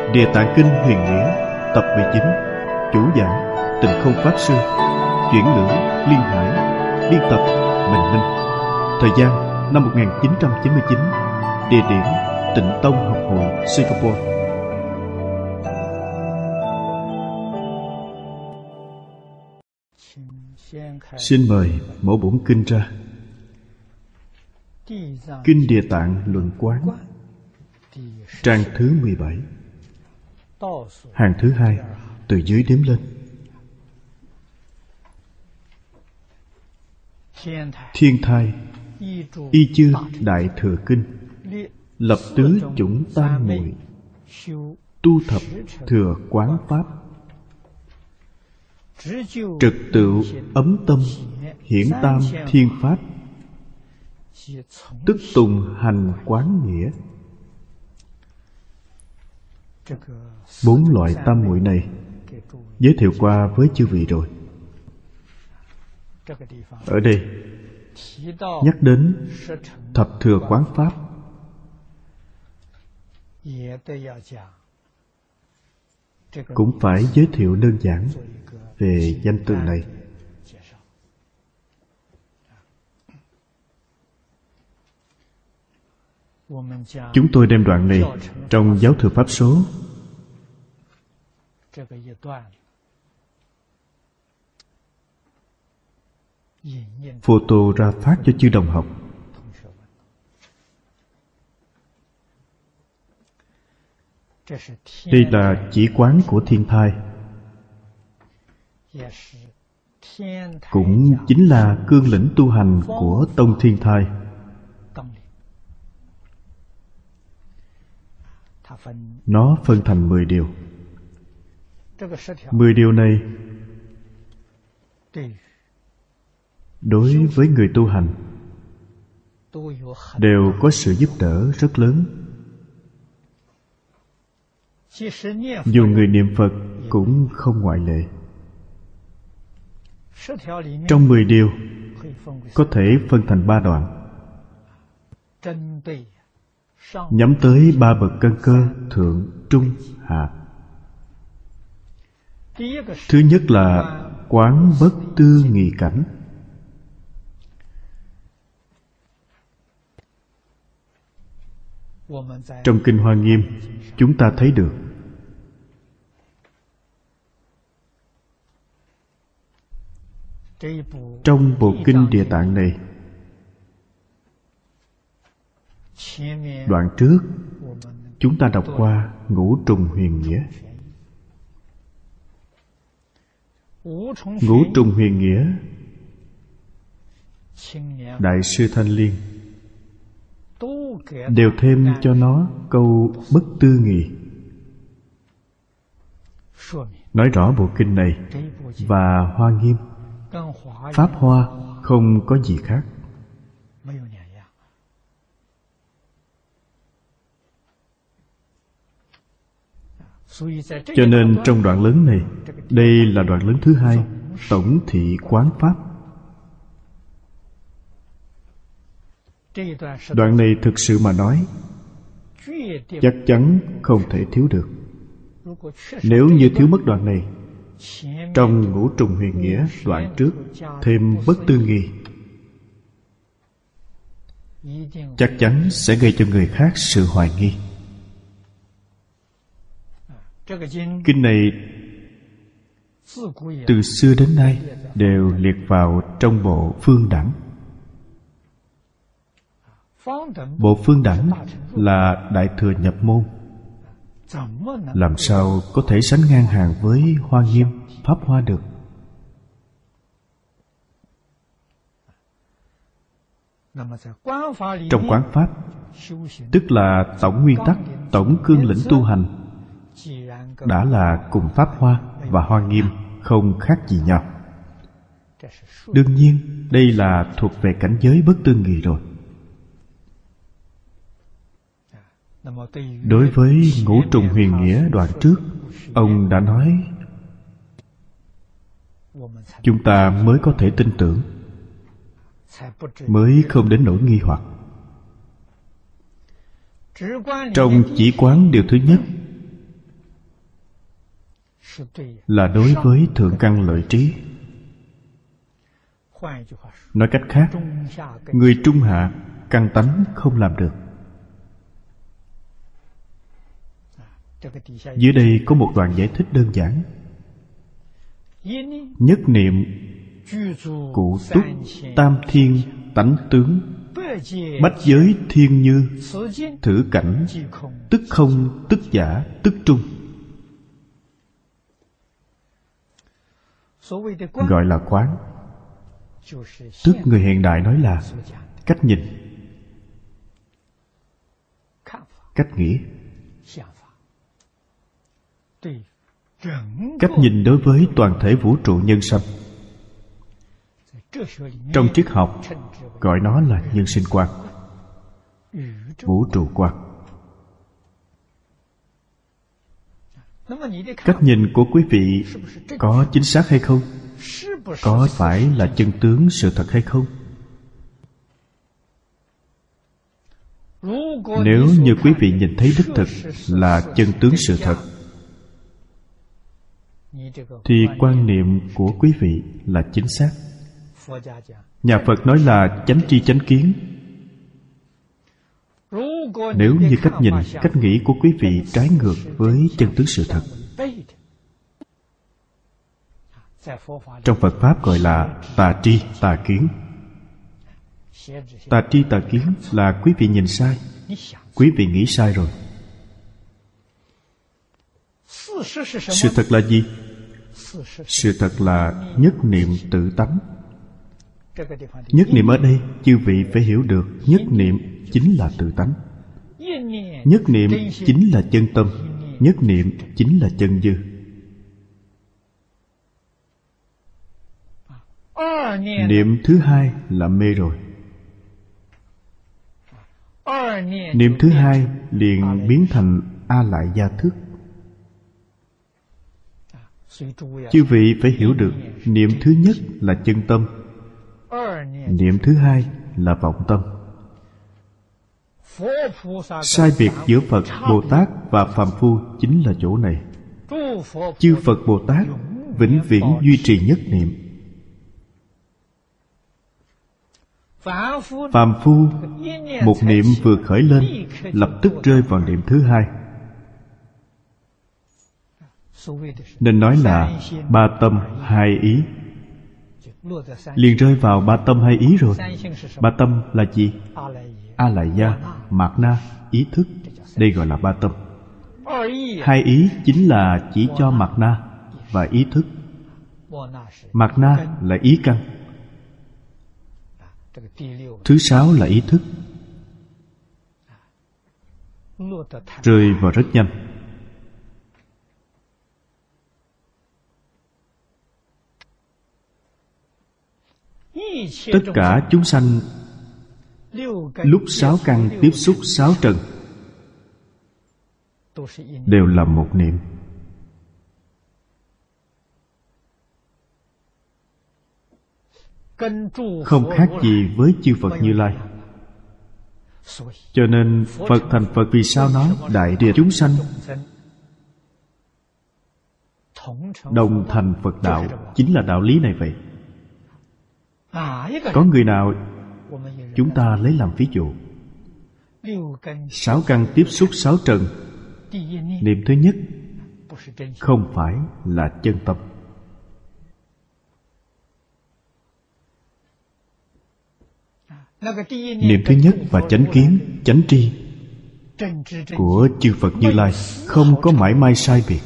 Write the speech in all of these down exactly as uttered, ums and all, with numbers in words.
Địa Tạng Kinh Huyền Nghĩa tập mười chín. Chủ giảng Tịnh Không Pháp Sư. Chuyển ngữ Liên Hải. Biên tập Bình Minh. Thời gian năm một nghìn chín trăm chín mươi chín. Địa điểm Tịnh Tông Học Hội, Singapore. Xin mời mở bổn kinh ra. Kinh Địa Tạng Luận Quán, trang thứ mười bảy, hàng thứ hai, từ dưới đếm lên. Thiên Thai Y Chư Đại Thừa Kinh, lập tứ chủng tam muội, tu thập thừa quán pháp, trực tựu ấm tâm, hiển tam thiên pháp, tức tùng hành quán nghĩa. Bốn loại tam muội này giới thiệu qua với chư vị rồi. Ở đây nhắc đến thập thừa quán pháp, cũng phải giới thiệu đơn giản về danh từ này. Chúng tôi đem đoạn này trong Giáo Thừa Pháp Số photo ra phát cho chư đồng học. Đây là chỉ quán của Thiên Thai, cũng chính là cương lĩnh tu hành của Tông Thiên Thai. Nó phân thành mười điều. Mười điều này đối với người tu hành đều có sự giúp đỡ rất lớn. Dù người niệm Phật cũng không ngoại lệ. Trong mười điều có thể phân thành ba đoạn, nhắm tới ba bậc căn cơ thượng, trung, hạ. Thứ nhất là quán bất tư nghị cảnh. Trong Kinh Hoa Nghiêm chúng ta thấy được trong bộ Kinh Địa Tạng này, đoạn trước chúng ta đọc qua ngũ trùng huyền nghĩa. Ngũ trùng huyền nghĩa, Đại sư Thanh Liên đều thêm cho nó câu bất tư nghị, nói rõ bộ kinh này và Hoa Nghiêm, Pháp Hoa không có gì khác. Cho nên trong đoạn lớn này, đây là đoạn lớn thứ hai, tổng thị quán pháp. Đoạn này thực sự mà nói, chắc chắn không thể thiếu được. Nếu như thiếu mất đoạn này, trong ngũ trùng huyền nghĩa đoạn trước thêm bất tư nghị, chắc chắn sẽ gây cho người khác sự hoài nghi. Kinh này từ xưa đến nay đều liệt vào trong bộ phương đẳng. Bộ phương đẳng là Đại Thừa nhập môn, làm sao có thể sánh ngang hàng với Hoa Nghiêm, Pháp Hoa được? Trong quán pháp, tức là tổng nguyên tắc, tổng cương lĩnh tu hành, đã là cùng Pháp Hoa và Hoa Nghiêm không khác gì nhau. Đương nhiên đây là thuộc về cảnh giới bất tư nghị rồi. Đối với ngũ trùng huyền nghĩa đoạn trước, ông đã nói, chúng ta mới có thể tin tưởng, mới không đến nỗi nghi hoặc. Trong chỉ quán điều thứ nhất là đối với thượng căn lợi trí. Nói cách khác, người trung hạ căn tánh không làm được. Dưới đây có một đoạn giải thích đơn giản. Nhất niệm cụ túc tam thiên tánh tướng, bách giới thiên như, thử cảnh tức không tức giả tức trung. Gọi là quán, tức người hiện đại nói là cách nhìn, cách nghĩ. Cách nhìn đối với toàn thể vũ trụ nhân sanh. Trong triết học gọi nó là nhân sinh quan, vũ trụ quan. Cách nhìn của quý vị có chính xác hay không? Có phải là chân tướng sự thật hay không? Nếu như quý vị nhìn thấy đích thực là chân tướng sự thật, thì quan niệm của quý vị là chính xác. Nhà Phật nói là chánh tri chánh kiến. Nếu như cách nhìn, cách nghĩ của quý vị trái ngược với chân tướng sự thật, trong Phật Pháp gọi là tà tri tà kiến. Tà tri tà kiến là quý vị nhìn sai, quý vị nghĩ sai rồi. Sự thật là gì? Sự thật là nhất niệm tự tánh. Nhất niệm ở đây, chư vị phải hiểu được, nhất niệm chính là tự tánh. Nhất niệm chính là chân tâm. Nhất niệm chính là chân dư. Niệm thứ hai là mê rồi. Niệm thứ hai liền biến thành A Lại Gia thức. Chư vị phải hiểu được, niệm thứ nhất là chân tâm, niệm thứ hai là vọng tâm. Sai biệt giữa Phật, Bồ Tát và phàm phu chính là chỗ này. Chư Phật Bồ Tát vĩnh viễn duy trì nhất niệm. Phàm phu một niệm vừa khởi lên, lập tức rơi vào niệm thứ hai. Nên nói là ba tâm hai ý. Liền rơi vào ba tâm hai ý rồi. Ba tâm là gì? A Lại Gia, Mạt Na, ý thức. Đây gọi là ba tâm. Hai ý chính là chỉ cho Mạt Na và ý thức. Mạt Na là ý căn, thứ sáu là ý thức. Rơi vào rất nhanh. Tất cả chúng sanh lúc sáu căn tiếp xúc sáu trần đều là một niệm. Không khác gì với chư Phật Như Lai. Cho nên Phật thành Phật vì sao nói đại địa chúng sanh đồng thành Phật đạo? Chính là đạo lý này vậy. Có người nào chúng ta lấy làm ví dụ? Sáu căn tiếp xúc sáu trần, niệm thứ nhất không phải là chân tâm. Niệm thứ nhất và chánh kiến, chánh tri của chư Phật Như Lai không có mãi may sai biệt.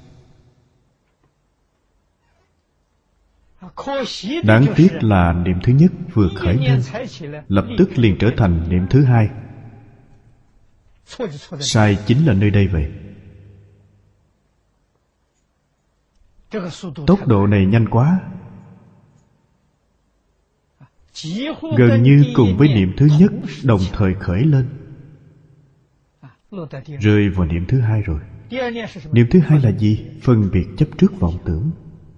Đáng tiếc là niệm thứ nhất vừa khởi lên, lập tức liền trở thành niệm thứ hai. Sai chính là nơi đây vậy. Tốc độ này nhanh quá, gần như cùng với niệm thứ nhất đồng thời khởi lên, rơi vào niệm thứ hai rồi. Niệm thứ hai là gì? Phân biệt chấp trước vọng tưởng.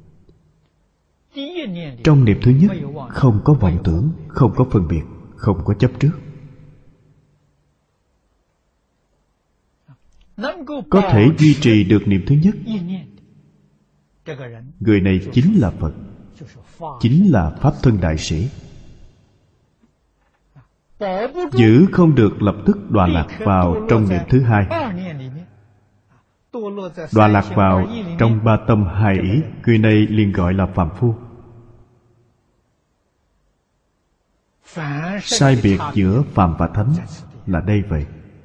Trong niệm thứ nhất không có vọng tưởng, không có phân biệt, không có chấp trước. Có thể duy trì được niệm thứ nhất Người này chính là Phật, chính là Pháp Thân Đại Sĩ. Giữ không được lập tức đọa lạc vào trong niệm thứ hai. Đọa lạc vào trong ba tâm hai ý, người này liền gọi là phàm phu. Sai biệt giữa phàm và thánh là đây vậy.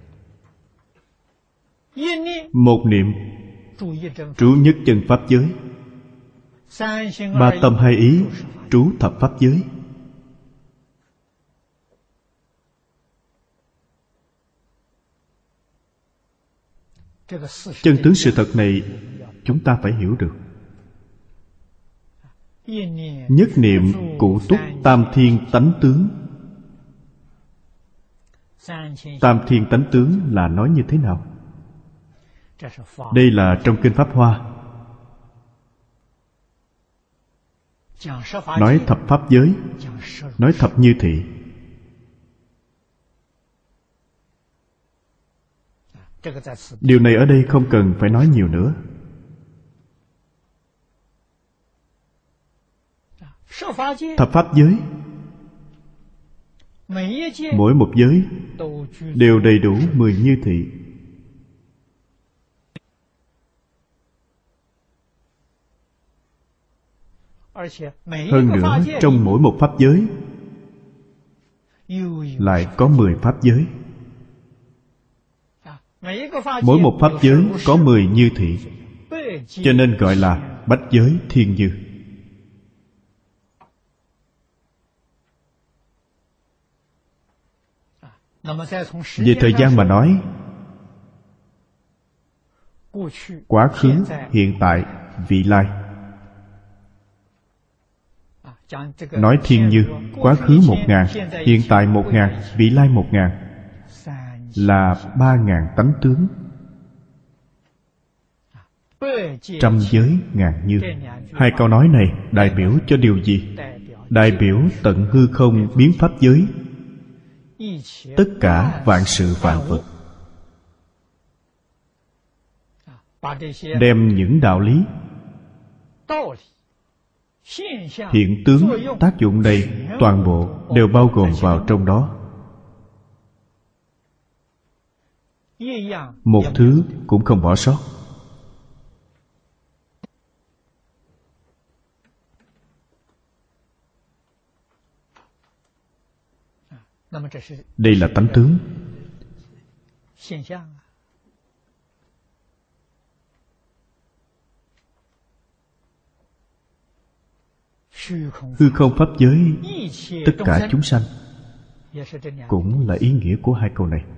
Một niệm trú nhất chân pháp giới, ba tâm hai ý trú thập pháp giới. Chân tướng sự thật này chúng ta phải hiểu được. Nhất niệm cụ túc tam thiên tánh tướng. Tam thiên tánh tướng là nói như thế nào? Đây là trong Kinh Pháp Hoa, nói thập pháp giới, nói thập như thị. Điều này ở đây không cần phải nói nhiều nữa. Thập pháp giới, mỗi một giới đều đầy đủ mười như thị. Hơn nữa, trong mỗi một pháp giới lại có mười pháp giới. Mỗi một pháp giới có mười như thị, cho nên gọi là bách giới thiên như. Về thời gian mà nói, quá khứ, hiện tại, vị lai. Nói thiên như, quá khứ một ngàn, hiện tại một ngàn, vị lai một ngàn, là ba ngàn tánh tướng. Trăm giới ngàn như. Hai câu nói này đại biểu cho điều gì? Đại biểu tận hư không biến pháp giới, tất cả vạn sự vạn vật. Đem những đạo lý, hiện tướng, tác dụng này toàn bộ đều bao gồm vào trong đó. Một thứ cũng không bỏ sót. Đây là tánh tướng. Hư không pháp giới, tất cả chúng sanh, cũng là ý nghĩa của hai câu này.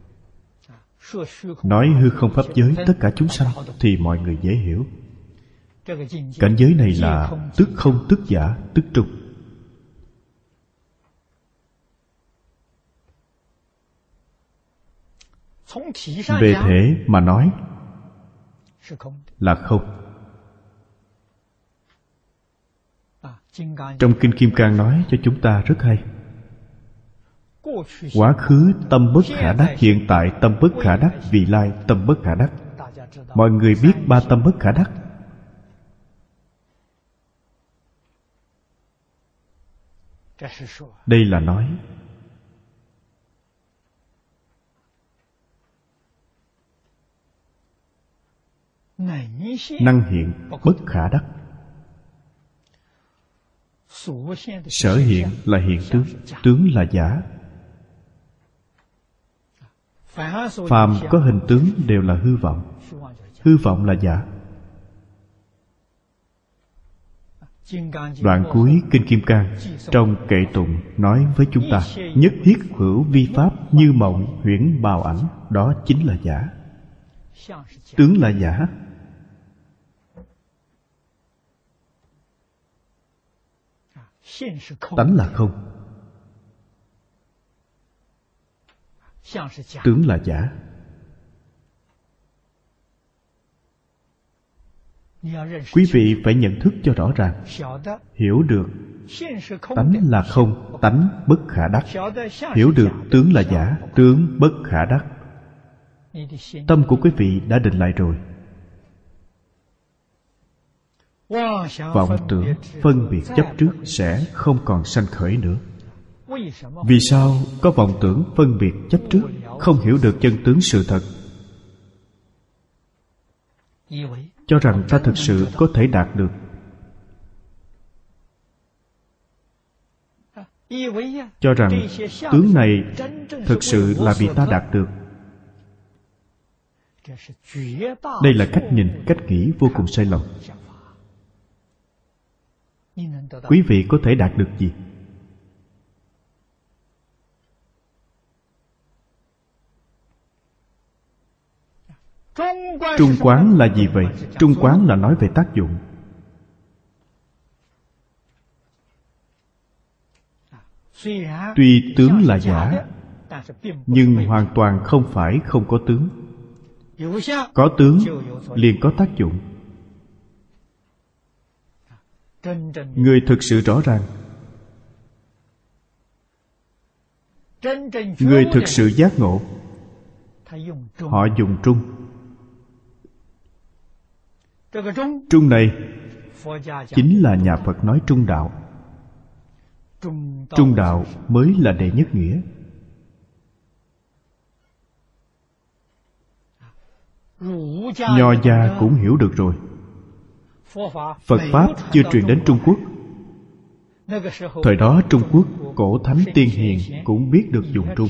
Nói hư không pháp giới tất cả chúng sanh thì mọi người dễ hiểu. Cảnh giới này là tức không tức giả, tức trung. Về thể mà nói là không. Trong Kinh Kim Cang nói cho chúng ta rất hay. Quá khứ tâm bất khả đắc, hiện tại tâm bất khả đắc, vị lai tâm bất khả đắc. Mọi người biết ba tâm bất khả đắc. Đây là nói năng hiện bất khả đắc. Sở hiện là hiện tướng, tướng là giả. Phàm có hình tướng đều là hư vọng. Hư vọng là giả. Đoạn cuối Kinh Kim Cang trong kệ tụng nói với chúng ta: nhất thiết hữu vi pháp như mộng huyễn bào ảnh. Đó chính là giả. Tướng là giả. Tánh là không. Tướng là giả. Quý vị phải nhận thức cho rõ ràng, hiểu được tánh là không, tánh bất khả đắc. Hiểu được tướng là giả, tướng bất khả đắc. Tâm của quý vị đã định lại rồi. vọng tưởng phân biệt chấp trước sẽ không còn sanh khởi nữa. Vì sao có vọng tưởng phân biệt chấp trước, không hiểu được chân tướng sự thật, cho rằng ta thực sự có thể đạt được, cho rằng tướng này thực sự là vì ta đạt được. Đây là cách nhìn, cách nghĩ vô cùng sai lầm. Quý vị có thể đạt được gì? Trung quán là gì vậy? Trung quán là nói về tác dụng. Tuy tướng là giả, nhưng hoàn toàn không phải không có tướng. Có tướng liền có tác dụng. Người thực sự rõ ràng, người thực sự giác ngộ, họ dùng trung. Trung này chính là nhà Phật nói trung đạo. Trung đạo mới là đệ nhất nghĩa. Nho gia cũng hiểu được rồi. Phật Pháp chưa truyền đến Trung Quốc. Thời đó Trung Quốc cổ thánh tiên hiền cũng biết được dùng trung.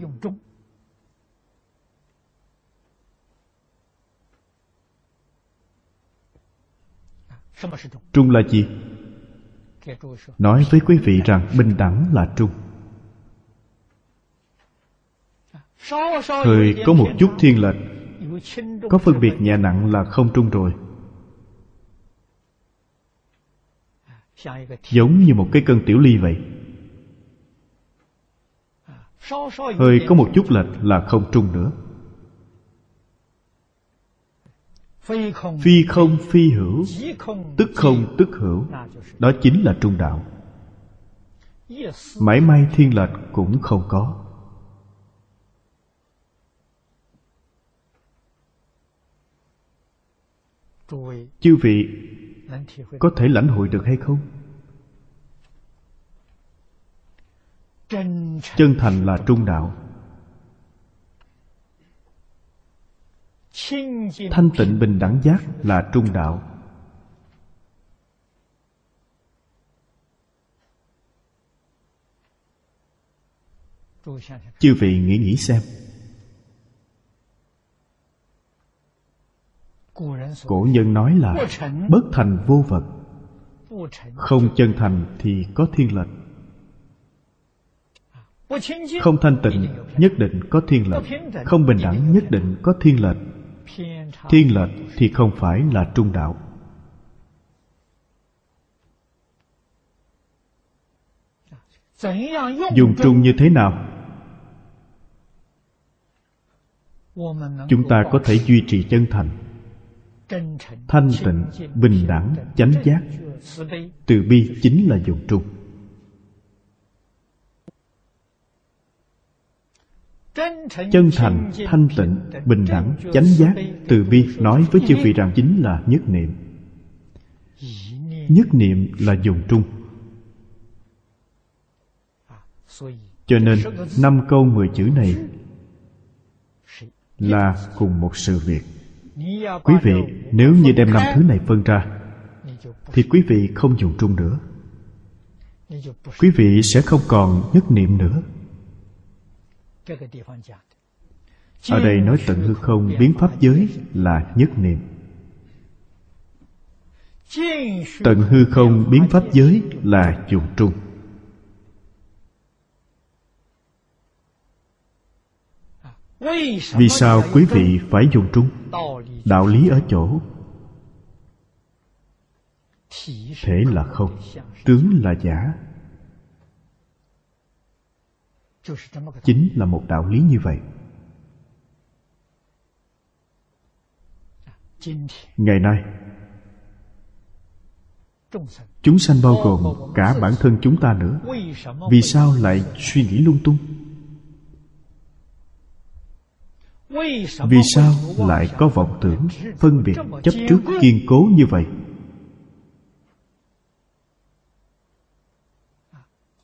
Trung là gì? Nói với quý vị rằng bình đẳng là trung. Hơi có một chút thiên lệch, có phân biệt nhẹ nặng là không trung rồi. Giống như một cái cân tiểu ly vậy. Hơi có một chút lệch là không trung nữa. Phi không phi hữu, tức không tức hữu, đó chính là trung đạo. Mãi may thiên lệch cũng không có. Chư vị có thể lãnh hội được hay không? Chân thành là trung đạo. Thanh tịnh bình đẳng giác là trung đạo. Chư vị nghĩ nghĩ xem. Cổ nhân nói là bất thành vô vật. Không chân thành thì có thiên lệch. Không thanh tịnh nhất định có thiên lệch. Không bình đẳng nhất định có thiên lệch. Thiên lệch thì không phải là trung đạo. Dùng trung như thế nào? Chúng ta có thể duy trì chân thành, thanh tịnh, bình đẳng, chánh giác. Từ bi chính là dùng trung. Chân thành, thanh tịnh, bình đẳng, chánh giác, từ bi nói với chư vị rằng chính là nhất niệm. Nhất niệm là dùng trung. Cho nên năm câu mười chữ này là cùng một sự việc. Quý vị nếu như đem năm thứ này phân ra thì quý vị không dùng trung nữa. Quý vị sẽ không còn nhất niệm nữa. Ở đây nói tận hư không biến pháp giới là nhất niệm. Tận hư không biến pháp giới là dùng trung. Vì sao quý vị phải dùng trung? Đạo lý ở chỗ thể là không, tướng là giả. Chính là một đạo lý như vậy. Ngày nay chúng sanh bao gồm cả bản thân chúng ta nữa. Vì sao lại suy nghĩ lung tung? Vì sao lại có vọng tưởng phân biệt chấp trước kiên cố như vậy?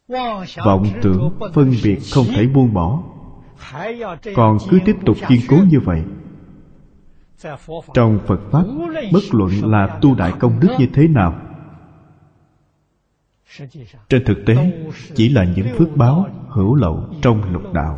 Vọng tưởng phân biệt không thể buông bỏ, còn cứ tiếp tục kiên cố như vậy. Trong Phật Pháp, bất luận là tu đại công đức như thế nào, trên thực tế chỉ là những phước báo hữu lậu trong lục đạo.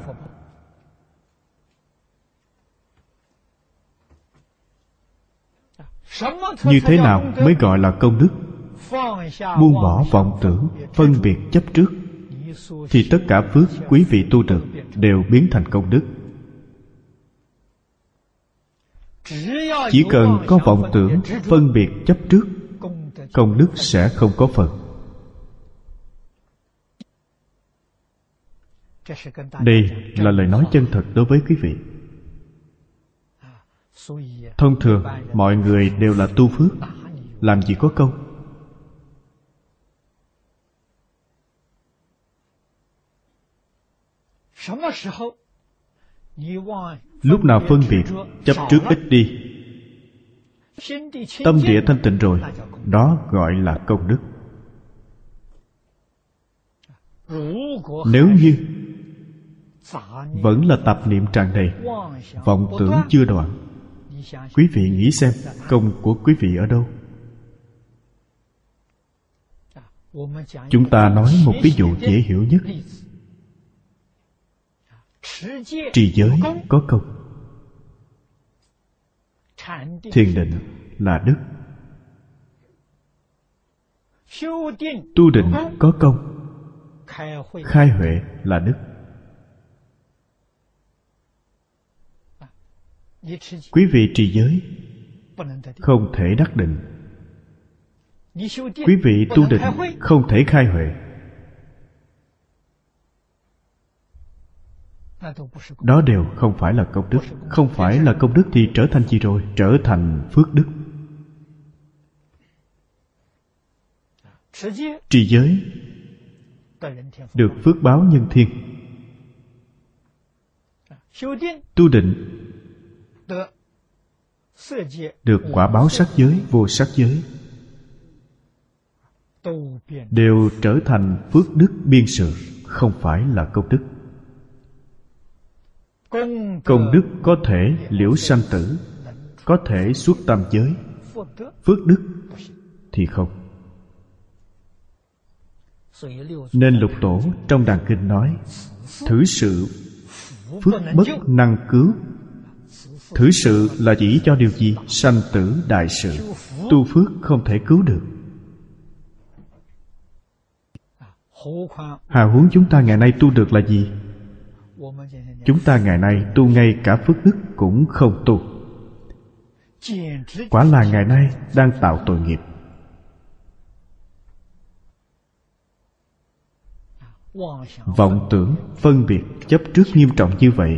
Như thế nào mới gọi là công đức? Buông bỏ vọng tưởng, phân biệt chấp trước, thì tất cả phước quý vị tu được đều biến thành công đức. Chỉ cần có vọng tưởng, phân biệt chấp trước, công đức sẽ không có phần. Đây là lời nói chân thật đối với quý vị. Thông thường mọi người đều là tu phước, làm gì có công. Lúc nào phân biệt chấp trước ít đi, tâm địa thanh tịnh rồi, đó gọi là công đức. Nếu như vẫn là tạp niệm tràn đầy, vọng tưởng chưa đoạn, quý vị nghĩ xem công của quý vị ở đâu? Chúng ta nói một ví dụ dễ hiểu nhất. Trì giới có công, thiền định là đức. Tu định có công, khai huệ là đức. Quý vị trì giới không thể đắc định, quý vị tu định không thể khai huệ, đó đều không phải là công đức. Không phải là công đức thì trở thành gì rồi? Trở thành phước đức. Trì giới được phước báo nhân thiên, tu định được quả báo sắc giới, vô sắc giới, đều trở thành phước đức biên sự, không phải là công đức. Công đức có thể liễu sanh tử, có thể xuất tam giới, phước đức thì không. Nên Lục Tổ trong Đàn Kinh nói: thử sự phước bất năng cứu. Thử sự là chỉ cho điều gì? Sanh tử đại sự. Tu phước không thể cứu được. Hà huống chúng ta ngày nay tu được là gì? Chúng ta ngày nay tu ngay cả phước đức cũng không tu. Quả là ngày nay đang tạo tội nghiệp. Vọng tưởng, phân biệt, chấp trước nghiêm trọng như vậy,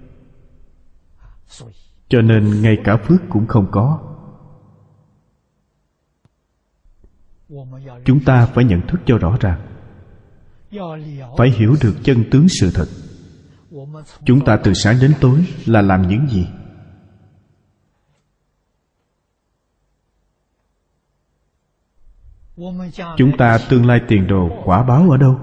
cho nên ngay cả phước cũng không có. Chúng ta phải nhận thức cho rõ ràng, phải hiểu được chân tướng sự thật. Chúng ta từ sáng đến tối là làm những gì? Chúng ta tương lai tiền đồ quả báo ở đâu?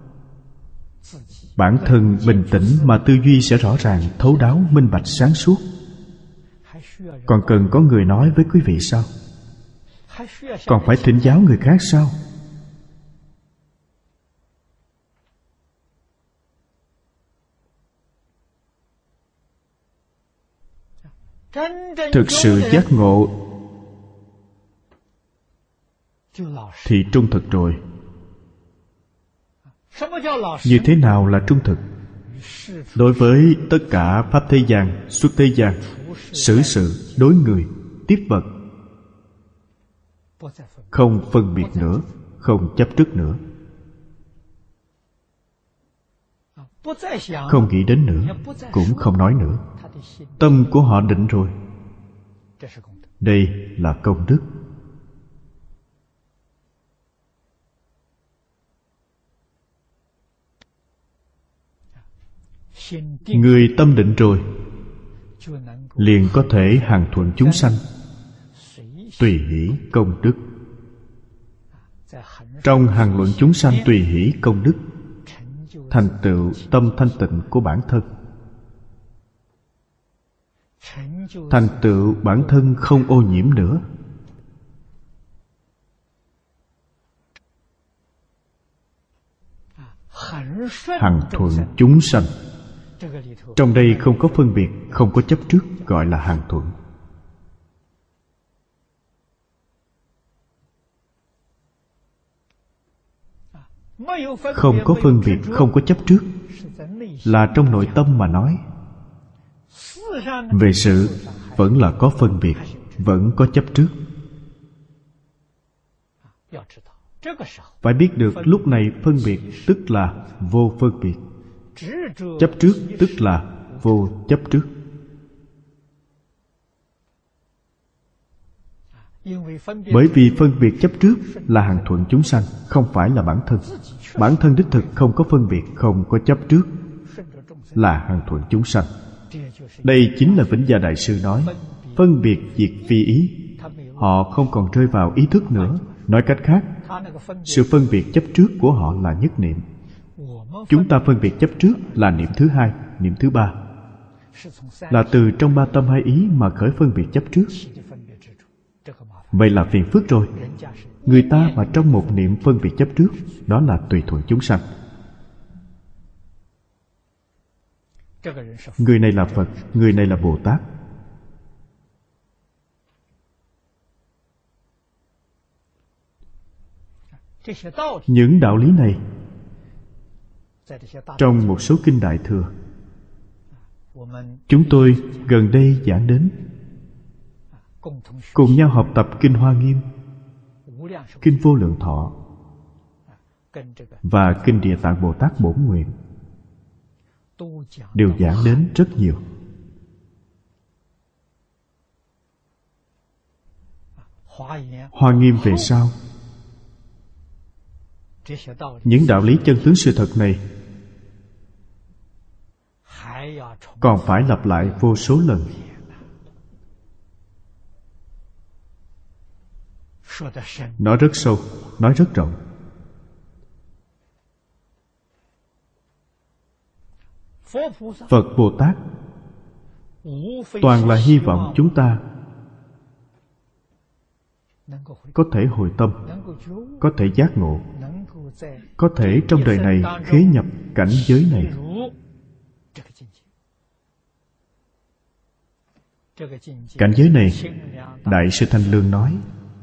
Bản thân bình tĩnh mà tư duy sẽ rõ ràng, thấu đáo, minh bạch, sáng suốt. Còn cần có người nói với quý vị sao? Còn phải thỉnh giáo người khác sao? Thực sự giác ngộ thì trung thực rồi. Như thế nào là trung thực? Đối với tất cả pháp thế gian, xuất thế gian, xử sự, đối người, tiếp vật, không phân biệt nữa, không chấp trước nữa, không nghĩ đến nữa, cũng không nói nữa. Tâm của họ định rồi. Đây là công đức. Người tâm định rồi liền có thể hằng thuận chúng sanh, tùy hỷ công đức. trong Hằng Luận Chúng Sanh Tùy Hỷ Công Đức, thành tựu tâm thanh tịnh của bản thân, thành tựu bản thân không ô nhiễm nữa. Hằng thuận chúng sanh, trong đây không có phân biệt, không có chấp trước, gọi là hằng thuận. Không có phân biệt, không có chấp trước, là trong nội tâm mà nói. Về sự vẫn là có phân biệt, vẫn có chấp trước. Phải biết được lúc này phân biệt tức là vô phân biệt, chấp trước tức là vô chấp trước. Bởi vì phân biệt chấp trước là hằng thuận chúng sanh, không phải là bản thân. Bản thân đích thực không có phân biệt, không có chấp trước, là hằng thuận chúng sanh. Đây chính là Vĩnh Gia Đại Sư nói phân biệt diệt phi ý. Họ không còn rơi vào ý thức nữa. Nói cách khác, sự phân biệt chấp trước của họ là nhất niệm. Chúng ta phân biệt chấp trước là niệm thứ hai, niệm thứ ba, là từ trong ba tâm hai ý mà khởi phân biệt chấp trước. Vậy là phiền phức rồi. Người ta mà trong một niệm phân biệt chấp trước, đó là tùy thuận chúng sanh. Người này là Phật, người này là Bồ Tát. Những đạo lý này trong một số kinh Đại Thừa chúng tôi gần đây giảng đến, cùng nhau học tập kinh Hoa Nghiêm, kinh Vô Lượng Thọ và kinh Địa Tạng Bồ Tát Bổn Nguyện, đều giảng đến rất nhiều. Hoa Nghiêm về sau, những đạo lý chân tướng sự thật này còn phải lặp lại vô số lần. Nói rất sâu, nói rất rộng. Phật Bồ Tát toàn là hy vọng chúng ta có thể hồi tâm, có thể giác ngộ, có thể trong đời này khế nhập cảnh giới này. Cảnh giới này, Đại sư Thanh Lương nói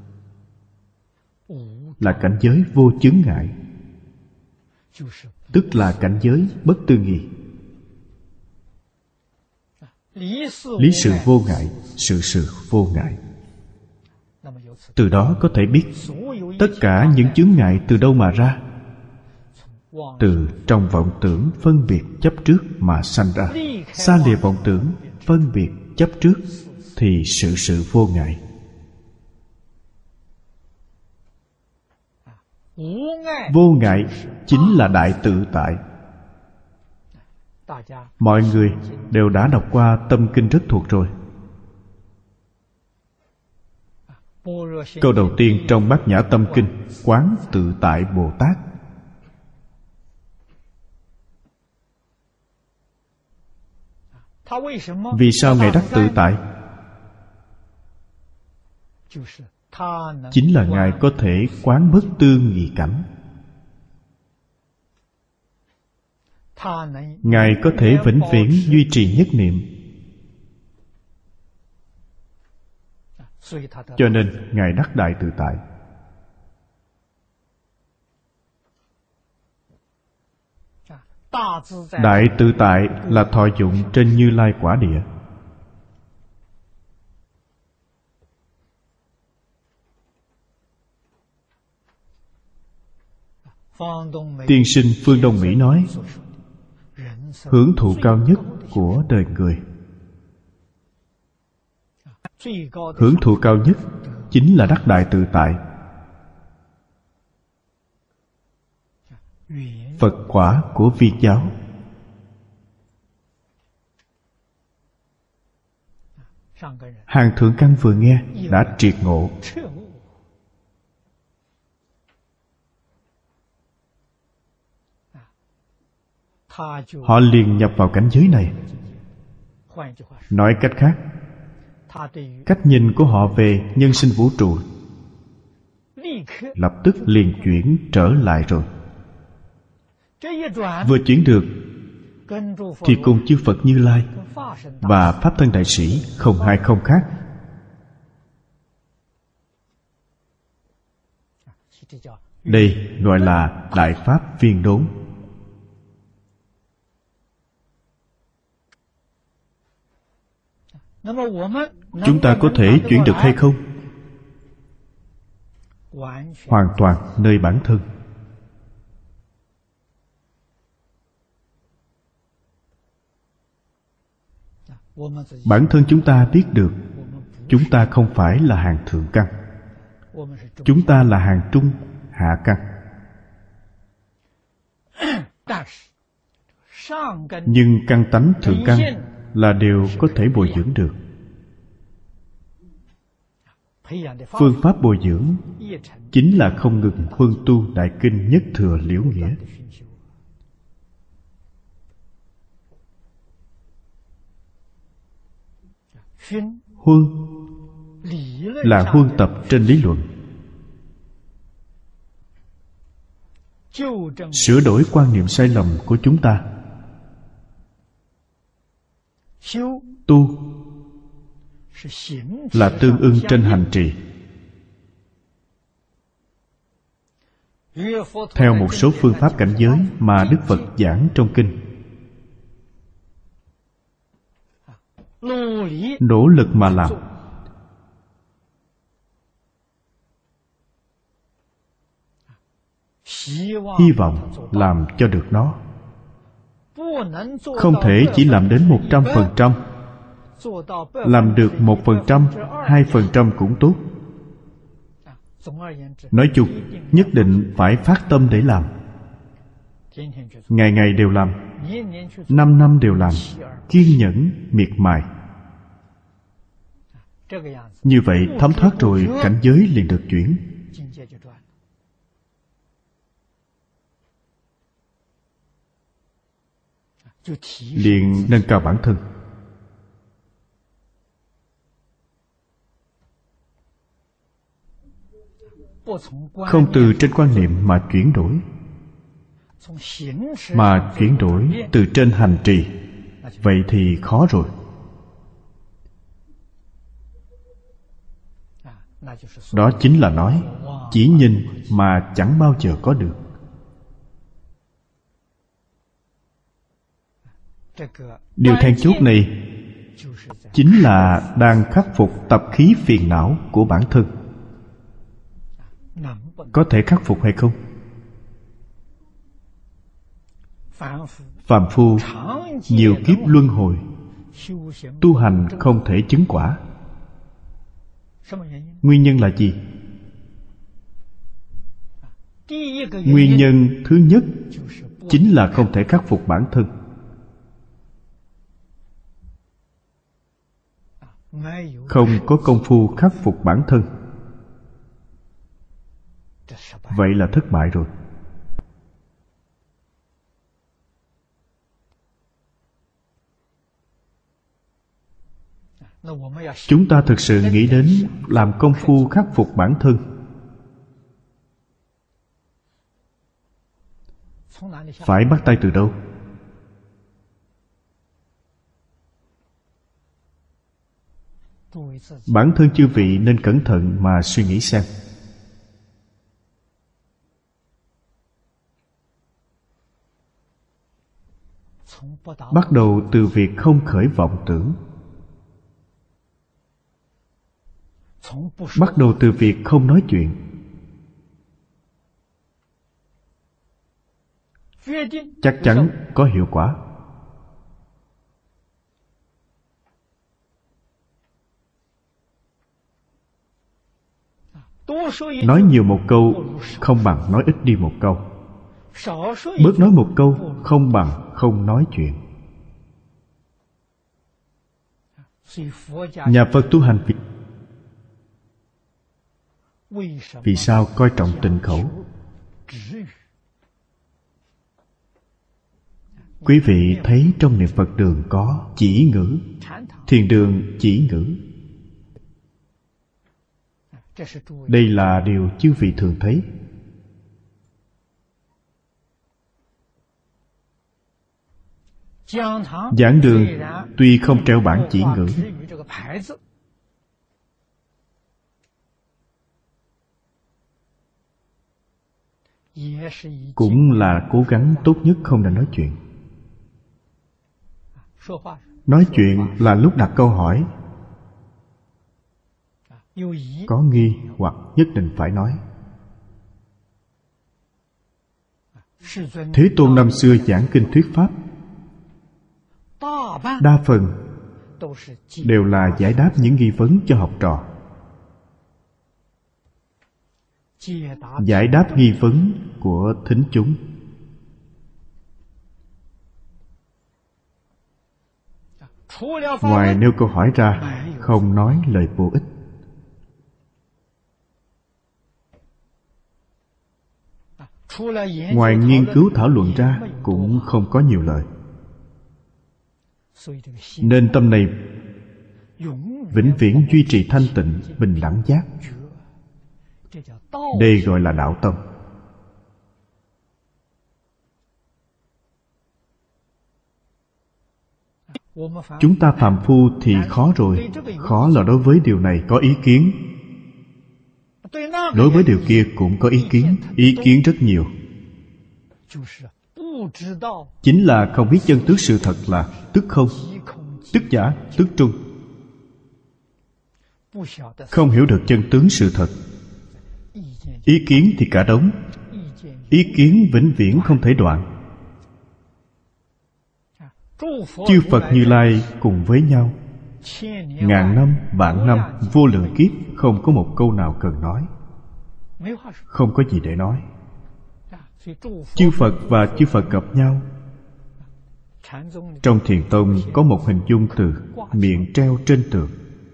là cảnh giới vô chướng ngại, tức là cảnh giới bất tư nghị. Lý sự vô ngại, sự sự vô ngại. Từ đó có thể biết tất cả những chướng ngại từ đâu mà ra. Từ trong vọng tưởng phân biệt chấp trước mà sanh ra. Xa lìa vọng tưởng phân biệt chấp trước thì sự sự vô ngại. Vô ngại chính là đại tự tại. Mọi người đều đã đọc qua tâm kinh rất thuộc rồi. Câu đầu tiên trong Bát Nhã Tâm Kinh, quán tự tại Bồ Tát. Vì sao Ngài đắc tự tại? Chính là Ngài có thể quán bất tư nghị cảnh. Ngài có thể vĩnh viễn duy trì nhất niệm. Cho nên Ngài đắc đại tự tại. Đại tự tại là thọ dụng trên Như Lai quả địa. Tiên sinh Phương Đông Mỹ nói, hưởng thụ cao nhất của đời người, hưởng thụ cao nhất chính là đắc đại tự tại. Phật quả của Viên giáo. Hàng thượng căn vừa nghe đã triệt ngộ. họ liền nhập vào cảnh giới này. Nói cách khác, cách nhìn của họ về nhân sinh vũ trụ lập tức liền chuyển trở lại rồi. Vừa chuyển được thì cùng chư Phật Như Lai và Pháp Thân Đại Sĩ không hai không khác. Đây gọi là Đại Pháp Viên Đốn. Chúng ta có thể chuyển được hay không? Hoàn toàn nơi bản thân. Bản thân chúng ta biết được chúng ta không phải là hàng thượng căn, chúng ta là hàng trung hạ căn. Nhưng căn tánh thượng căn là đều có thể bồi dưỡng được. Phương pháp bồi dưỡng chính là không ngừng huân tu Đại Kinh Nhất Thừa Liễu Nghĩa. Huân là huân tập trên lý luận, sửa đổi quan niệm sai lầm của chúng ta. Tu là tương ưng trên hành trì. Theo một số phương pháp cảnh giới mà Đức Phật giảng trong kinh, nỗ lực mà làm, hy vọng làm cho được nó. Không thể chỉ làm đến một trăm phần trăm. Làm được một phần trăm, hai phần trăm cũng tốt. Nói chung, nhất định phải phát tâm để làm. Ngày ngày đều làm, năm năm đều làm, kiên nhẫn, miệt mài. Như vậy thấm thoát rồi, cảnh giới liền được chuyển. Liền nâng cao bản thân. Không từ trên quan niệm mà chuyển đổi, mà chuyển đổi từ trên hành trì, vậy thì khó rồi. Đó chính là nói chỉ nhìn mà chẳng bao giờ có được. Điều then chốt này chính là đang khắc phục tập khí phiền não của bản thân. Có thể khắc phục hay không? Phàm phu nhiều kiếp luân hồi, tu hành không thể chứng quả. Nguyên nhân là gì? Nguyên nhân thứ nhất chính là không thể khắc phục bản thân. Không có công phu khắc phục bản thân, vậy là thất bại rồi. Chúng ta thực sự nghĩ đến làm công phu khắc phục bản thân. Phải bắt tay từ đâu? Bản thân chư vị nên cẩn thận mà suy nghĩ xem. Bắt đầu từ việc không khởi vọng tưởng, bắt đầu từ việc không nói chuyện, chắc chắn có hiệu quả. Nói nhiều một câu không bằng nói ít đi một câu. Bớt nói một câu không bằng không nói chuyện. Nhà Phật tu hành vì, vì sao coi trọng tịnh khẩu? Quý vị thấy trong niệm Phật đường có chỉ ngữ, thiền đường chỉ ngữ. Đây là điều chư vị thường thấy. Giảng đường tuy không treo bảng chỉ ngữ, cũng là cố gắng tốt nhất không nên nói chuyện. Nói chuyện là lúc đặt câu hỏi, có nghi hoặc nhất định phải nói. Thế Tôn năm xưa giảng kinh thuyết pháp, đa phần đều là giải đáp những nghi vấn cho học trò, giải đáp nghi vấn của thính chúng. Ngoài nêu câu hỏi ra, không nói lời vô ích. Ngoài nghiên cứu thảo luận ra, cũng không có nhiều lời. Nên tâm này vĩnh viễn duy trì thanh tịnh, bình đẳng giác. Đây gọi là đạo tâm. Chúng ta phàm phu thì khó rồi. Khó là đối với điều này có ý kiến, đối với điều kia cũng có ý kiến. Ý kiến rất nhiều. Chính là không biết chân tướng sự thật là tức không, tức giả, tức trung. Không hiểu được chân tướng sự thật. Ý kiến thì cả đống. Ý kiến vĩnh viễn không thể đoạn. Chư Phật Như Lai cùng với nhau, ngàn năm, vạn năm, vô lượng kiếp, không có một câu nào cần nói, không có gì để nói. Chư Phật và chư Phật gặp nhau. Trong Thiền Tông có một hình dung từ miệng treo trên tường.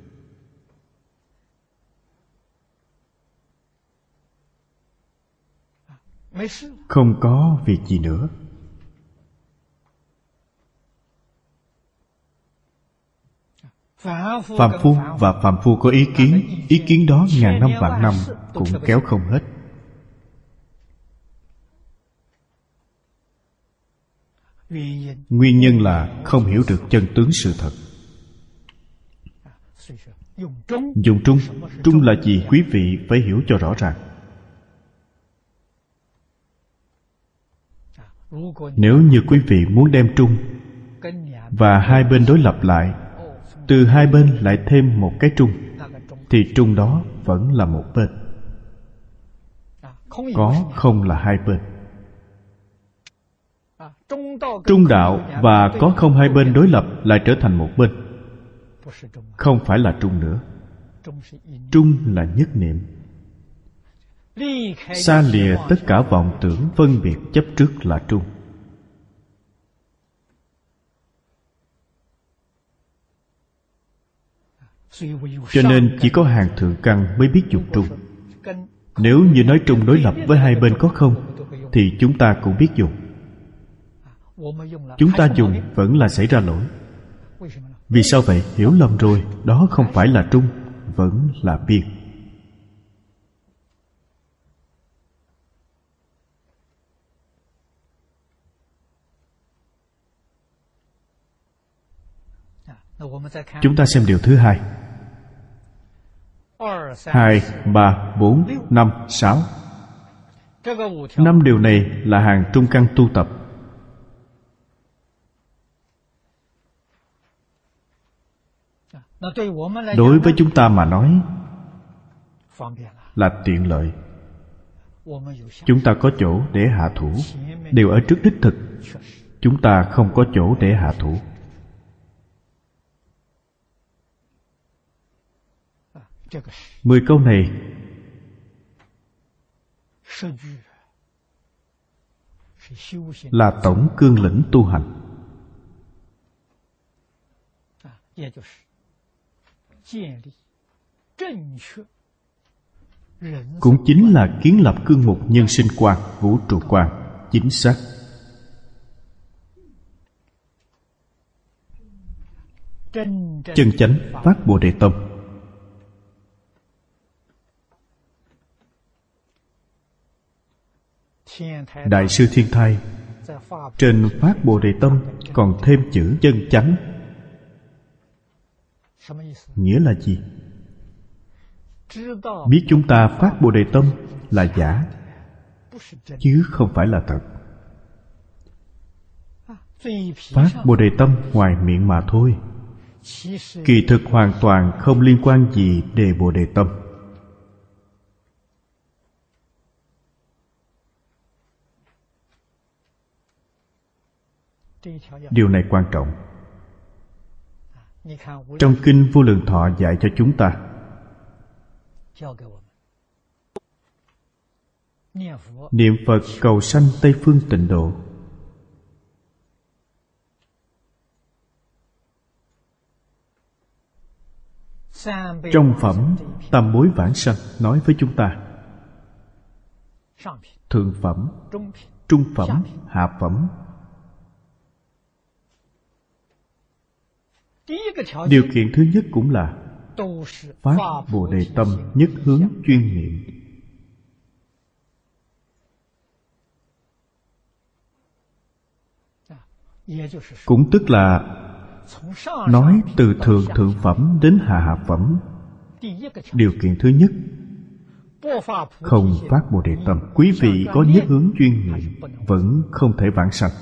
Không có việc gì nữa. Phàm phu và phàm phu có ý kiến. Ý kiến đó ngàn năm vạn năm cũng kéo không hết. Nguyên nhân là không hiểu được chân tướng sự thật. Dùng trung. Trung là gì? Quý vị phải hiểu cho rõ ràng. Nếu như quý vị muốn đem trung và hai bên đối lập lại, từ hai bên lại thêm một cái trung, thì trung đó vẫn là một bên. Có không là hai bên. Trung đạo và có không hai bên đối lập lại trở thành một bên. Không phải là trung nữa. Trung là nhất niệm. Xa lìa tất cả vọng tưởng phân biệt chấp trước là trung. Cho nên chỉ có hàng thượng căn mới biết dùng trung. Nếu như nói trung đối lập với hai bên có không, thì chúng ta cũng biết dùng. Chúng ta dùng vẫn là xảy ra lỗi. Vì sao vậy? Hiểu lầm rồi. Đó không phải là trung, vẫn là biên. Chúng ta xem điều thứ hai. Hai, ba, bốn, năm, sáu. Năm điều này là hàng trung căn tu tập. Đối với chúng ta mà nói là tiện lợi. Chúng ta có chỗ để hạ thủ, đều ở trước đích thực. Chúng ta không có chỗ để hạ thủ. Mười câu này là tổng cương lĩnh tu hành, cũng chính là kiến lập cương mục nhân sinh quan, vũ trụ quan chính xác. chân chánh phát Bồ Đề tâm. Đại sư Thiên Thai trên phát Bồ Đề tâm còn thêm chữ chân chánh. Nghĩa là gì? Biết chúng ta phát Bồ Đề tâm là giả, chứ không phải là thật. Phát Bồ Đề tâm ngoài miệng mà thôi, kỳ thực hoàn toàn không liên quan gì đề Bồ Đề tâm. Điều này quan trọng. Trong Kinh Vô Lượng Thọ dạy cho chúng ta, niệm Phật cầu sanh Tây Phương Tịnh Độ. Trong phẩm Tam Bối Vãng Sanh nói với chúng ta, thượng phẩm, trung phẩm, hạ phẩm. Điều kiện thứ nhất cũng là phát Bồ Đề tâm nhất hướng chuyên niệm. Cũng tức là nói từ thượng thượng phẩm đến hạ hạ phẩm. Điều kiện thứ nhất, không phát Bồ Đề tâm, quý vị có nhất hướng chuyên niệm vẫn không thể vãng sanh.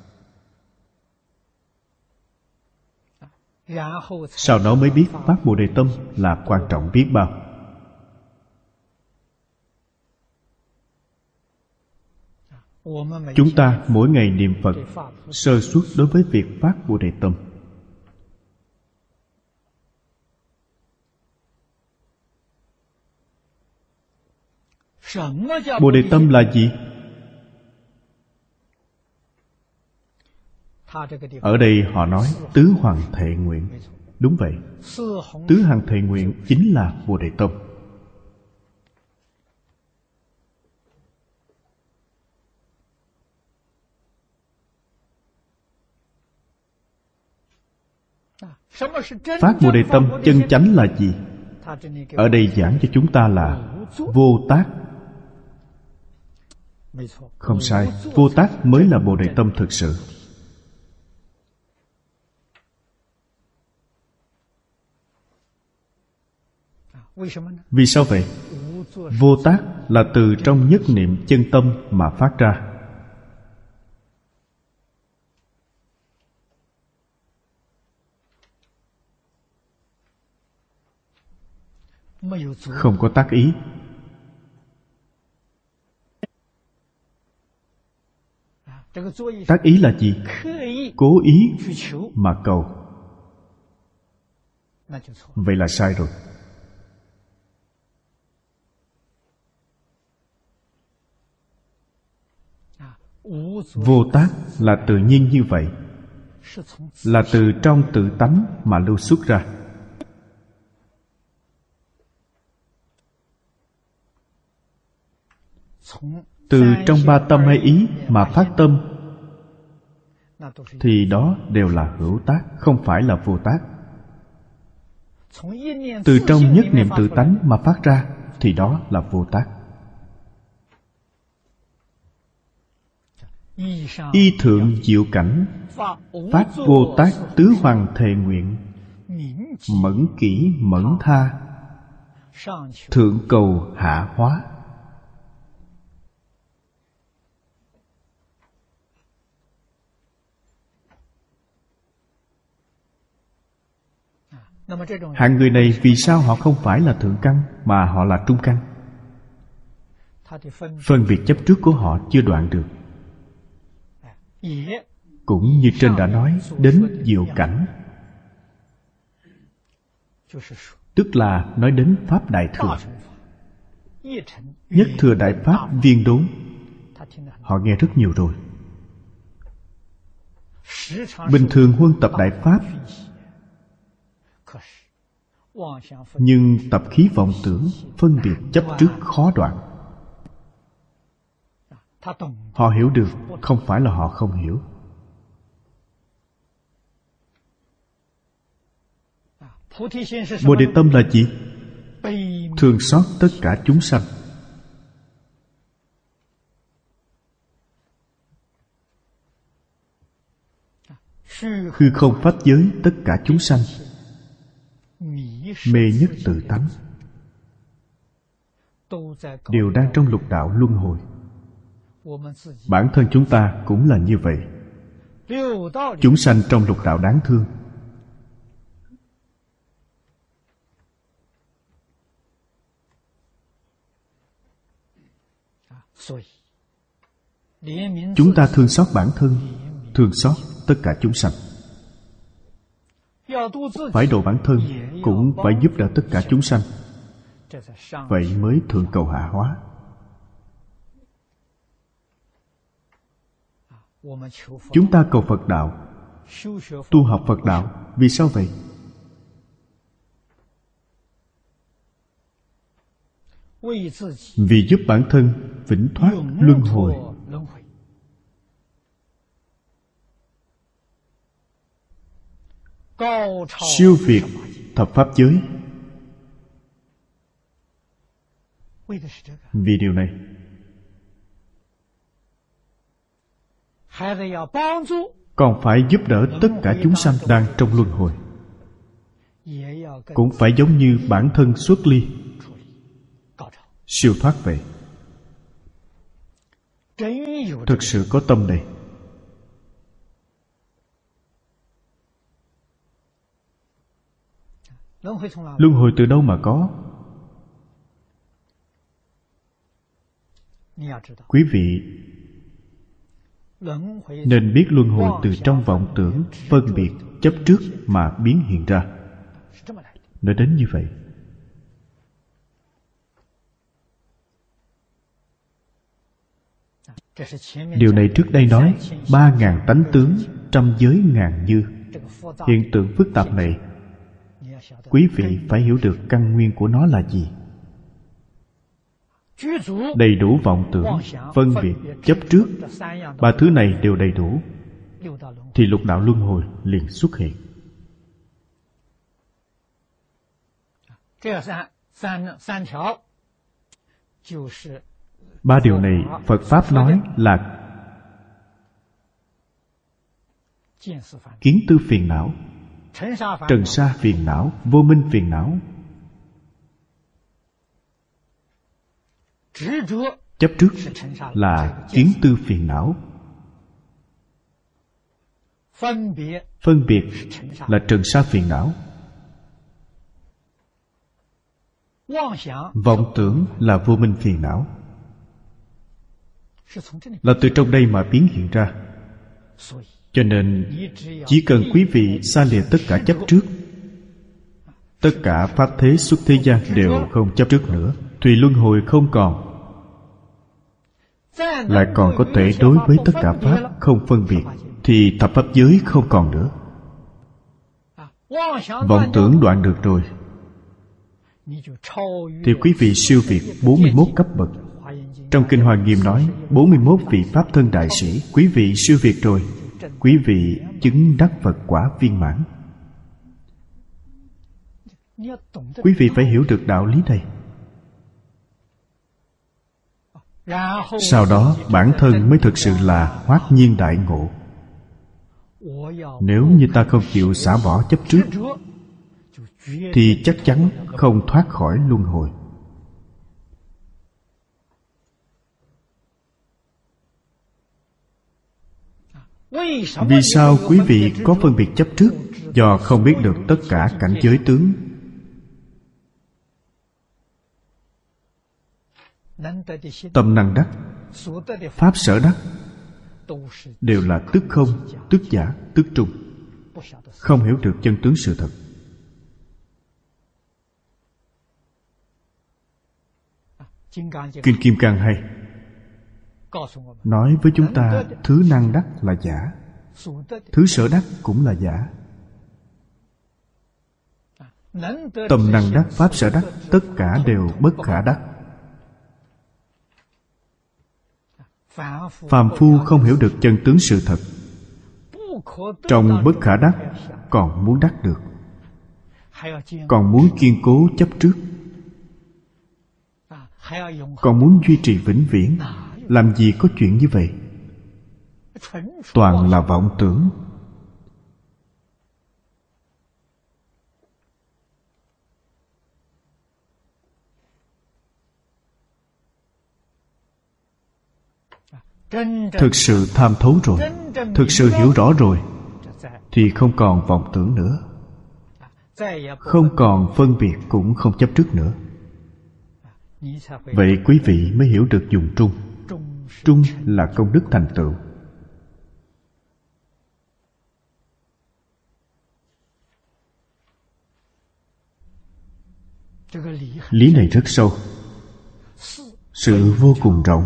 Sau đó mới biết phát Bồ Đề tâm là quan trọng biết bao. Chúng ta mỗi ngày niệm Phật sơ suất đối với việc phát Bồ Đề tâm. Bồ Đề tâm là gì? Ở đây họ nói tứ hoàng thệ nguyện. Đúng vậy, tứ hoàng thệ nguyện chính là Bồ Đề tâm. Phát Bồ Đề tâm chân chánh là gì? Ở đây giảng cho chúng ta là vô tác. Không sai, vô tác mới là Bồ Đề tâm thực sự. Vì sao vậy? Vô tác là từ trong nhất niệm chân tâm mà phát ra. Không có tác ý. Tác ý là gì? Cố ý mà cầu. Vậy là sai rồi. Vô tác là tự nhiên như vậy, là từ trong tự tánh mà lưu xuất ra. Từ trong ba tâm hay ý mà phát tâm, thì đó đều là hữu tác, không phải là vô tác. Từ trong nhất niệm tự tánh mà phát ra, thì đó là vô tác. Y thượng diệu cảnh, phát vô tác tứ hoàng thệ nguyện, mẫn kỷ mẫn tha, thượng cầu hạ hóa. Hạng người này vì sao họ không phải là thượng căn mà họ là trung căn? Phân biệt chấp trước của họ chưa đoạn được. Cũng như trên đã nói, đến diệu cảnh, tức là nói đến Pháp Đại Thừa. Nhất Thừa Đại Pháp viên đốn, họ nghe rất nhiều rồi. Bình thường huân tập Đại Pháp, nhưng tập khí vọng tưởng, phân biệt chấp trước khó đoạn. Họ hiểu được, không phải là họ không hiểu. Bồ đề tâm là gì? Thương xót tất cả chúng sanh. Hư không pháp giới tất cả chúng sanh, mê nhất tự tánh, đều đang trong lục đạo luân hồi. Bản thân chúng ta cũng là như vậy. Chúng sanh trong lục đạo đáng thương. Chúng ta thương xót bản thân, thương xót tất cả chúng sanh. Phải độ bản thân, cũng phải giúp đỡ tất cả chúng sanh. Vậy mới thượng cầu hạ hóa. Chúng ta cầu Phật đạo, tu học Phật đạo. Vì sao vậy? Vì giúp bản thân vĩnh thoát luân hồi. Siêu việt thập pháp giới. Vì điều này, còn phải giúp đỡ tất cả chúng sanh đang trong luân hồi, cũng phải giống như bản thân xuất ly, siêu thoát vậy. Thực sự có tâm này. Luân hồi từ đâu mà có? Quý vị nên biết luân hồi từ trong vọng tưởng, phân biệt, chấp trước mà biến hiện ra. Nó đến như vậy. Điều này trước đây nói ba ngàn tánh tướng, trăm giới ngàn như. Hiện tượng phức tạp này, quý vị phải hiểu được căn nguyên của nó là gì. Đầy đủ vọng tưởng, phân biệt, chấp trước, ba thứ này đều đầy đủ, thì lục đạo luân hồi liền xuất hiện. Ba điều này Phật Pháp nói là kiến tư phiền não, trần sa phiền não, vô minh phiền não. Chấp trước là kiến tư phiền não. Phân biệt là trần sa phiền não. Vọng tưởng là vô minh phiền não. Là từ trong đây mà biến hiện ra. Cho nên chỉ cần quý vị xa lìa tất cả chấp trước, tất cả pháp thế xuất thế gian đều không chấp trước nữa, thì luân hồi không còn. Lại còn có thể đối với tất cả pháp không phân biệt, thì thập pháp giới không còn nữa. Vọng tưởng đoạn được rồi, thì quý vị siêu việt bốn mươi mốt cấp bậc. Trong Kinh Hoa Nghiêm nói bốn mươi mốt vị Pháp thân đại sĩ. Quý vị siêu việt rồi, quý vị chứng đắc Phật quả viên mãn. Quý vị phải hiểu được đạo lý này. Sau đó bản thân mới thực sự là hoát nhiên đại ngộ. Nếu như ta không chịu xả bỏ chấp trước, thì chắc chắn không thoát khỏi luân hồi. Vì sao quý vị có phân biệt chấp trước? Do không biết được tất cả cảnh giới tướng. Tâm năng đắc, pháp sở đắc đều là tức không, tức giả, tức trung. Không hiểu được chân tướng sự thật. Kinh Kim Cang hay nói với chúng ta, thứ năng đắc là giả, thứ sở đắc cũng là giả. Tâm năng đắc, pháp sở đắc, tất cả đều bất khả đắc. Phàm phu không hiểu được chân tướng sự thật, trong bất khả đắc còn muốn đắc được, còn muốn kiên cố chấp trước, còn muốn duy trì vĩnh viễn. Làm gì có chuyện như vậy? Toàn là vọng tưởng. Thực sự tham thấu rồi, thực sự hiểu rõ rồi, thì không còn vọng tưởng nữa, không còn phân biệt, cũng không chấp trước nữa. Vậy quý vị mới hiểu được dùng trung. Trung là công đức thành tựu. Lý này rất sâu, sự vô cùng rộng.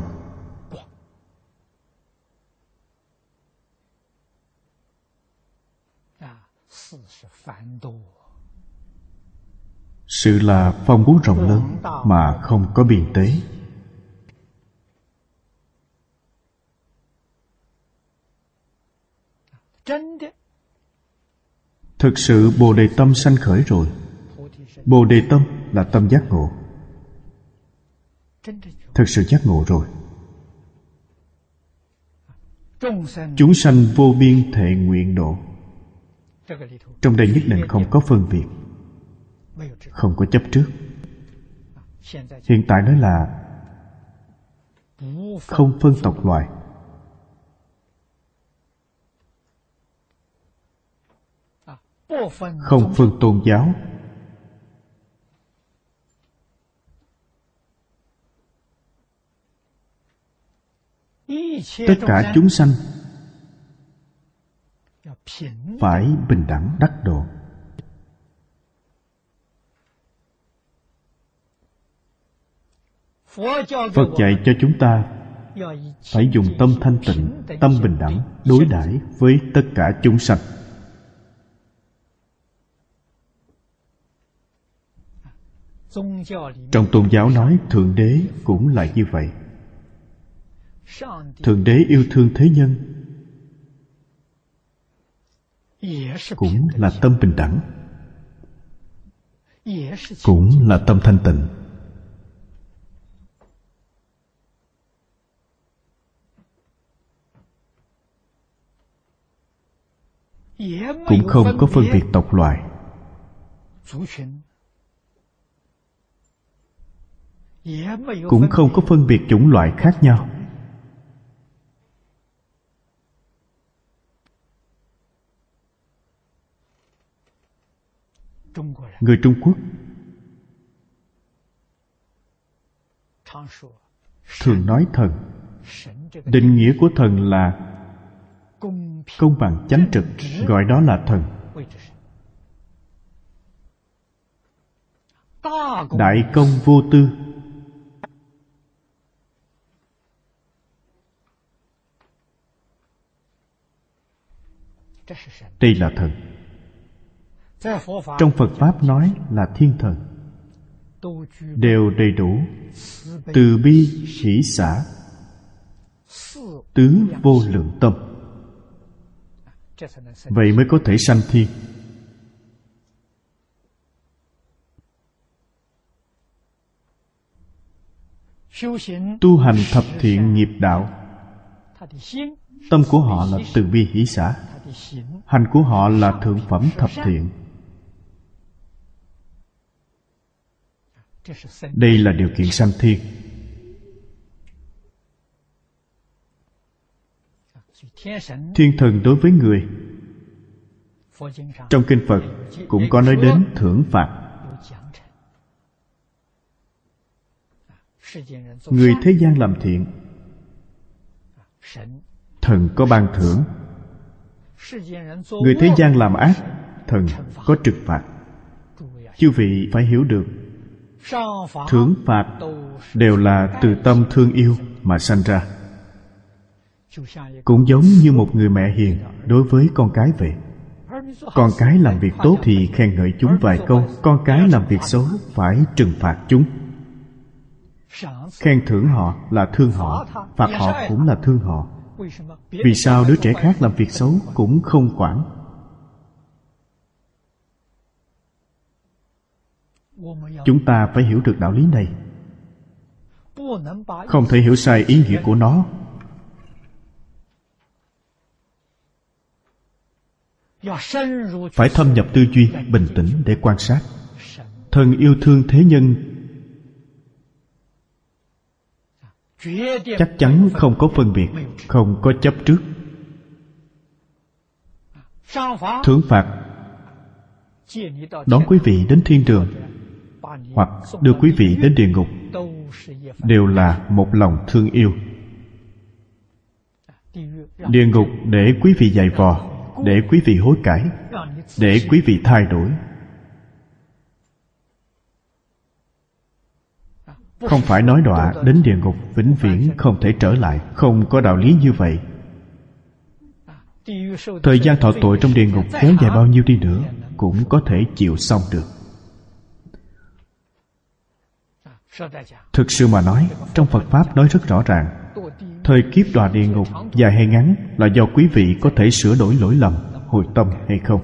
Sự là phong bố rộng lớn mà không có biên tế. Thực sự Bồ Đề tâm sanh khởi rồi. Bồ Đề tâm là tâm giác ngộ. Thực sự giác ngộ rồi. Chúng sanh vô biên thệ nguyện độ. Trong đây nhất định không có phân biệt, không có chấp trước. Hiện tại nói là không phân tộc loài. Không phân tôn giáo. Tất cả chúng sanh phải bình đẳng đắc độ. Phật dạy cho chúng ta phải dùng tâm thanh tịnh, tâm bình đẳng đối đãi với tất cả chúng sanh. Trong tôn giáo nói Thượng Đế cũng là như vậy. Thượng Đế yêu thương thế nhân, cũng là tâm bình đẳng, cũng là tâm thanh tịnh. Cũng không có phân biệt tộc loài. Cũng không có phân biệt chủng loại khác nhau. Người Trung Quốc thường nói thần. Định nghĩa của thần là công bằng chánh trực, gọi đó là thần. Đại công vô tư, đây là thần. Trong Phật Pháp nói là thiên thần, đều đầy đủ từ bi hỷ xả, tứ vô lượng tâm. Vậy mới có thể sanh thiên. Tu hành thập thiện nghiệp đạo, tâm của họ là từ bi hỷ xả, hành của họ là thượng phẩm thập thiện. Đây là điều kiện sanh thiên. Thiên thần đối với người, trong kinh Phật cũng có nói đến thưởng phạt. Người thế gian làm thiện, thần có ban thưởng. Người thế gian làm ác, thần có trừng phạt. Chư vị phải hiểu được, thưởng phạt đều là từ tâm thương yêu mà sanh ra. Cũng giống như một người mẹ hiền đối với con cái vậy. Con cái làm việc tốt thì khen ngợi chúng vài câu, con cái làm việc xấu phải trừng phạt chúng. Khen thưởng họ là thương họ, phạt họ cũng là thương họ. Vì sao đứa trẻ khác làm việc xấu cũng không quản? Chúng ta phải hiểu được đạo lý này, không thể hiểu sai ý nghĩa của nó. Phải thâm nhập tư duy, bình tĩnh để quan sát. Thần yêu thương thế nhân chắc chắn không có phân biệt, không có chấp trước. Thưởng phạt đón quý vị đến thiên đường hoặc đưa quý vị đến địa ngục đều là một lòng thương yêu. Địa ngục để quý vị dày vò, để quý vị hối cải, để quý vị thay đổi. Không phải nói đọa đến địa ngục vĩnh viễn không thể trở lại. Không có đạo lý như vậy. Thời gian thọ tội trong địa ngục kéo dài bao nhiêu đi nữa cũng có thể chịu xong được. Thực sự mà nói, trong Phật Pháp nói rất rõ ràng, thời kiếp đọa địa ngục dài hay ngắn là do quý vị có thể sửa đổi lỗi lầm, hồi tâm hay không.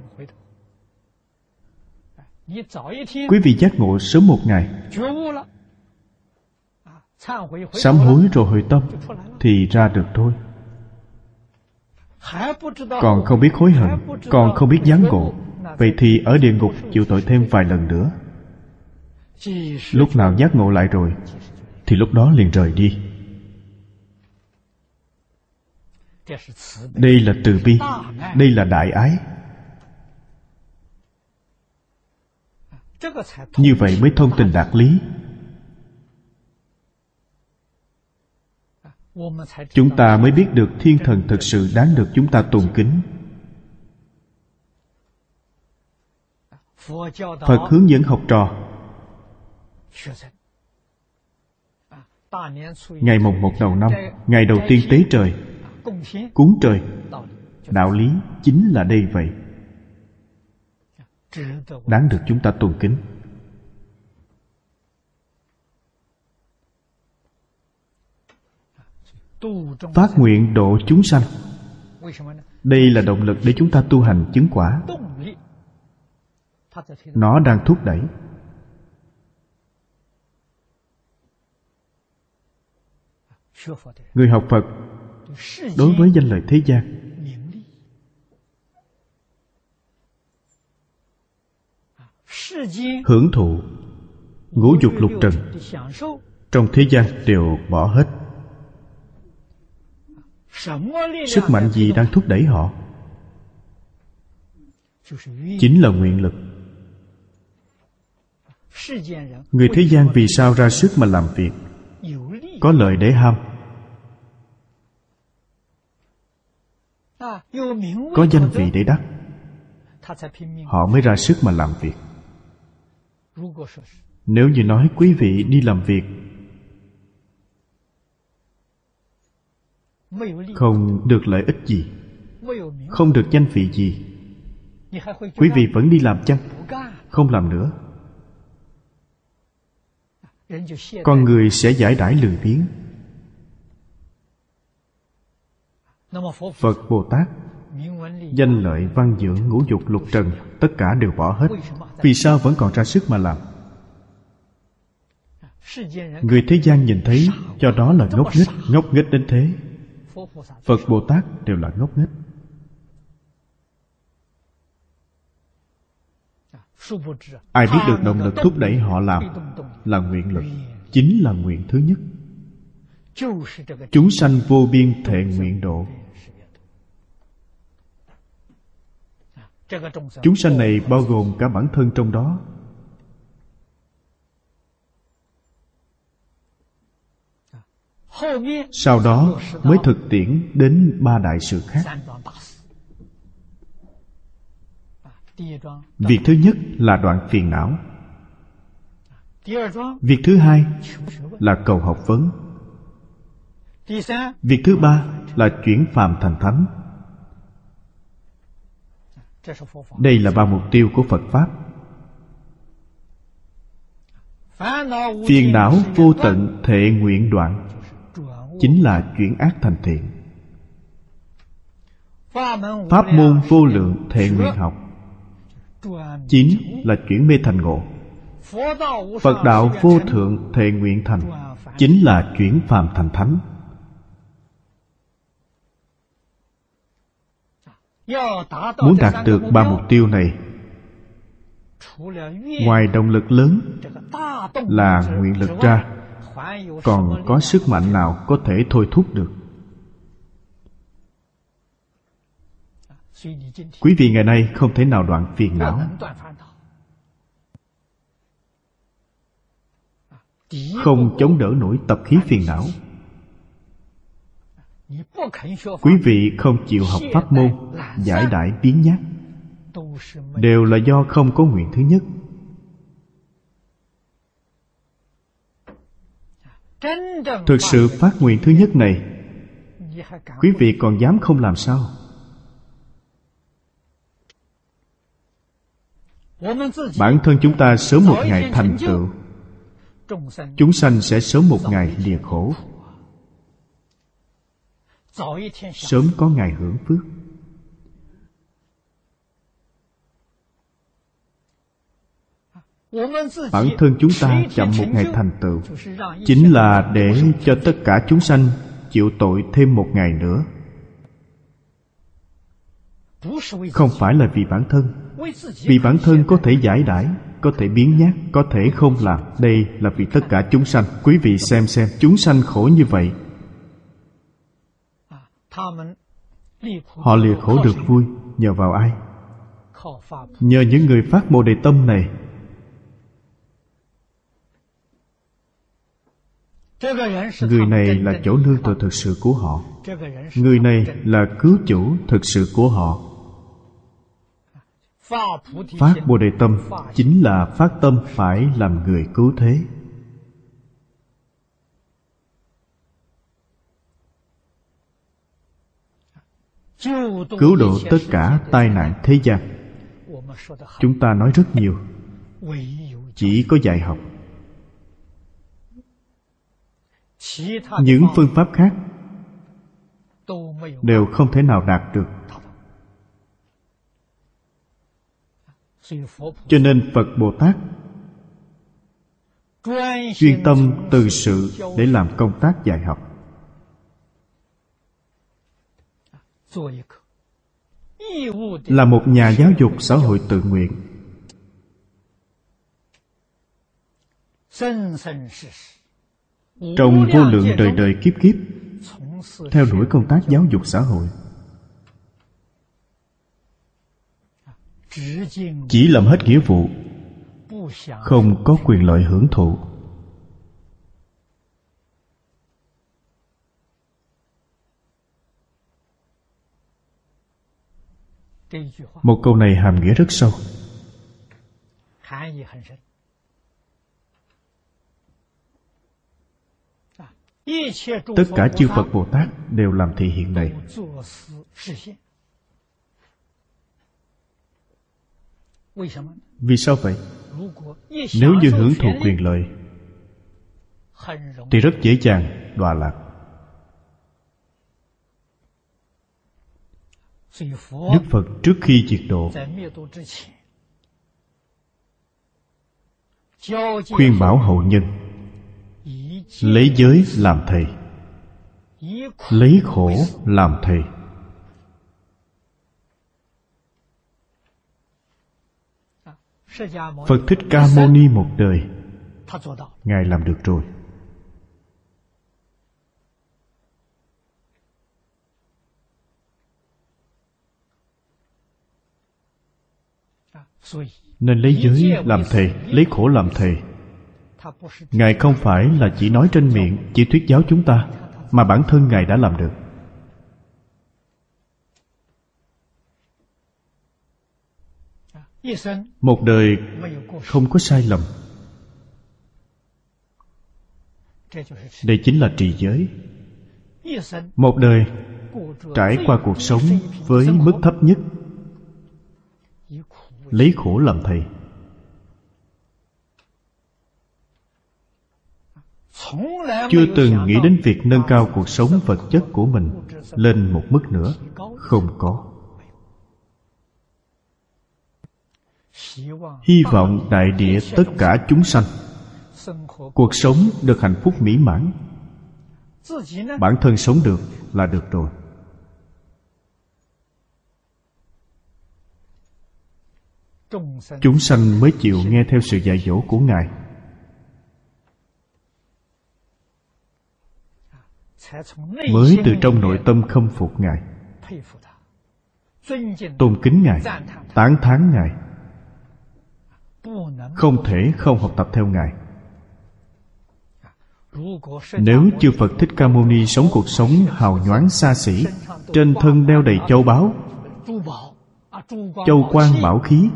Quý vị giác ngộ sớm một ngày, sám hối rồi hồi tâm thì ra được thôi. Còn không biết hối hận, còn không biết giáng ngộ, vậy thì ở địa ngục chịu tội thêm vài lần nữa. Lúc nào giác ngộ lại rồi thì lúc đó liền rời đi. Đây là từ bi, đây là đại ái. Như vậy mới thông tình đạt lý. Chúng ta mới biết được thiên thần thực sự đáng được chúng ta tôn kính. Phật hướng dẫn học trò. Ngày mồng một đầu năm, ngày đầu tiên tế trời, cúng trời, đạo lý chính là đây vậy, đáng được chúng ta tôn kính. Phát nguyện độ chúng sanh, đây là động lực để chúng ta tu hành chứng quả. Nó đang thúc đẩy. Người học Phật đối với danh lợi thế gian, hưởng thụ ngũ dục lục trần trong thế gian đều bỏ hết. Sức mạnh gì đang thúc đẩy họ? Chính là nguyện lực. Người thế gian vì sao ra sức mà làm việc? Có lợi để ham, có danh vị để đắc, họ mới ra sức mà làm việc. Nếu như nói quý vị đi làm việc không được lợi ích gì, không được danh vị gì, quý vị vẫn đi làm chăng? Không làm nữa. Con người sẽ giải đãi lười biếng. Phật Bồ Tát danh lợi văn dưỡng ngũ dục lục trần tất cả đều bỏ hết. Vì sao vẫn còn ra sức mà làm? Người thế gian nhìn thấy cho đó là ngốc nghếch. Ngốc nghếch đến thế. Phật Bồ Tát đều là ngốc nghếch. Ai biết được động lực thúc đẩy họ làm là nguyện lực, chính là nguyện thứ nhất. Chúng sanh vô biên thệ nguyện độ. Chúng sanh này bao gồm cả bản thân trong đó. Sau đó mới thực tiễn đến ba đại sự khác. Việc thứ nhất là đoạn phiền não. Việc thứ hai là cầu học vấn. Việc thứ ba là chuyển phàm thành thánh. Đây là ba mục tiêu của Phật Pháp. Phiền não vô tận thệ nguyện đoạn, chính là chuyển ác thành thiện. Pháp môn vô lượng thệ nguyện học, chính là chuyển mê thành ngộ. Phật đạo vô thượng thệ nguyện thành, chính là chuyển phàm thành thánh. Muốn đạt được ba mục tiêu này, ngoài động lực lớn là nguyện lực ra, còn có sức mạnh nào có thể thôi thúc được? Quý vị ngày nay không thể nào đoạn phiền não. Không chống đỡ nổi tập khí phiền não. Quý vị không chịu học pháp môn, giải đãi biếng nhác, đều là do không có nguyện thứ nhất. Thực sự phát nguyện thứ nhất này, quý vị còn dám không làm sao? Bản thân chúng ta sớm một ngày thành tựu, chúng sanh sẽ sớm một ngày lìa khổ, sớm có ngày hưởng phước. Bản thân chúng ta chậm một ngày thành tựu, chính là để cho tất cả chúng sanh chịu tội thêm một ngày nữa. Không phải là vì bản thân. Vì bản thân có thể giải đãi, có thể biếng nhác, có thể không làm. Đây là vì tất cả chúng sanh. Quý vị xem xem, chúng sanh khổ như vậy, họ lìa khổ được vui nhờ vào ai? Nhờ những người phát Bồ Đề tâm này. Người này là chỗ nương tựa thực sự của họ. Người này là cứu chủ thực sự của họ. Phát Bồ Đề tâm chính là phát tâm phải làm người cứu thế. Cứu độ tất cả tai nạn thế gian. Chúng ta nói rất nhiều, chỉ có dạy học. Những phương pháp khác đều không thể nào đạt được. Cho nên Phật Bồ Tát chuyên tâm từ sự để làm công tác dạy học. Là một nhà giáo dục xã hội tự nguyện. Trong vô lượng đời đời kiếp kiếp, theo đuổi công tác giáo dục xã hội, chỉ làm hết nghĩa vụ, không có quyền lợi hưởng thụ. Một câu này hàm nghĩa rất sâu. Tất cả chư Phật Bồ Tát đều làm thị hiện này. Vì sao vậy? Nếu như hưởng thụ quyền lợi thì rất dễ dàng đọa lạc. Đức Phật trước khi diệt độ khuyên bảo hậu nhân lấy giới làm thầy, lấy khổ làm thầy. Phật Thích Ca Mâu Ni một đời, Ngài làm được rồi. Nên lấy giới làm thầy, lấy khổ làm thầy. Ngài không phải là chỉ nói trên miệng, chỉ thuyết giáo chúng ta, mà bản thân Ngài đã làm được. Một đời không có sai lầm. Đây chính là trì giới. Một đời trải qua cuộc sống với mức thấp nhất, lấy khổ làm thầy. Chưa từng nghĩ đến việc nâng cao cuộc sống vật chất của mình lên một mức nữa. Không có. hy vọng đại địa tất cả chúng sanh cuộc sống được hạnh phúc mỹ mãn. Bản thân sống được là được rồi. Chúng sanh mới chịu nghe theo sự dạy dỗ của Ngài, mới từ trong nội tâm khâm phục Ngài, tôn kính Ngài, tán thán Ngài, không thể không học tập theo Ngài. Nếu chư Phật Thích Ca Mâu Ni sống cuộc sống hào nhoáng xa xỉ, trên thân đeo đầy châu báu, châu quan bảo khí,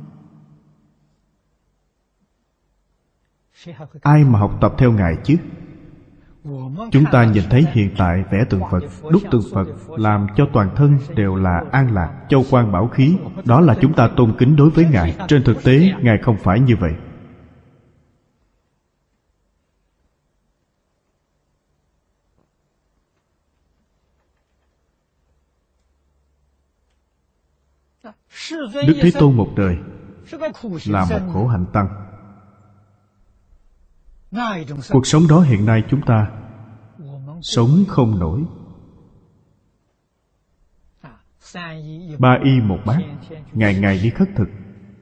ai mà học tập theo Ngài chứ? Chúng ta nhìn thấy hiện tại vẽ tượng Phật, đúc tượng Phật, làm cho toàn thân đều là an lạc, châu quan bảo khí. Đó là chúng ta tôn kính đối với Ngài. Trên thực tế, Ngài không phải như vậy. Đức Thế Tôn một đời là một khổ hạnh tăng. Cuộc sống đó hiện nay chúng ta sống không nổi. Ba y một bát, ngày ngày đi khất thực.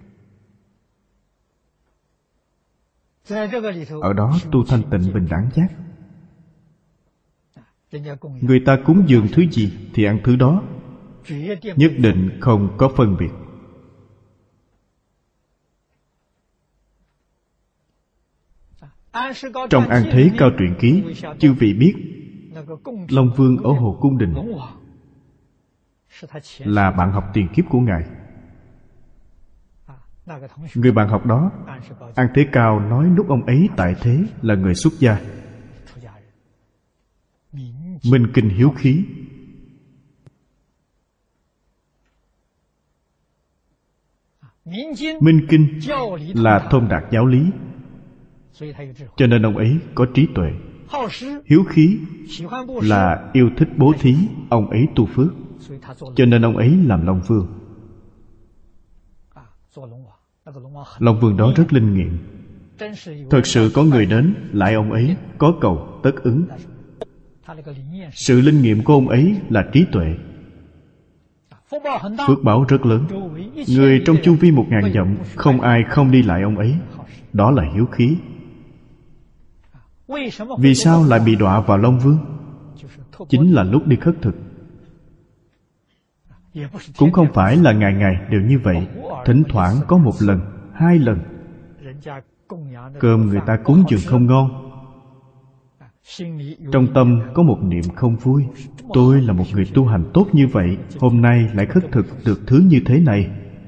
Ở đó tu thanh tịnh bình đẳng giác. Người ta cúng dường thứ gì thì ăn thứ đó, nhất định không có phân biệt. Trong An Thế Cao Truyện Ký, chư vị biết Long Vương ở Hồ Cung Đình là bạn học tiền kiếp của Ngài. Người bạn học đó, An Thế Cao nói lúc ông ấy tại thế là người xuất gia, minh kinh hiếu khí. Minh kinh là thông đạt giáo lý, cho nên ông ấy có trí tuệ. Hiếu khí là yêu thích bố thí, ông ấy tu phước, cho nên ông ấy làm Long Vương. Long Vương đó rất linh nghiệm. Thật sự có người đến lại ông ấy, có cầu tất ứng. Sự linh nghiệm của ông ấy là trí tuệ. Phước báo rất lớn. Người trong chu vi một ngàn dặm không ai không đi lại ông ấy. Đó là hiếu khí. Vì sao lại bị đọa vào Long Vương? Chính là lúc đi khất thực. Cũng không phải là ngày ngày đều như vậy. Thỉnh thoảng có một lần, hai lần. Cơm người ta cúng dường không ngon, trong tâm có một niệm không vui. Tôi là một người tu hành tốt như vậy, hôm nay lại khất thực được thứ như thế này.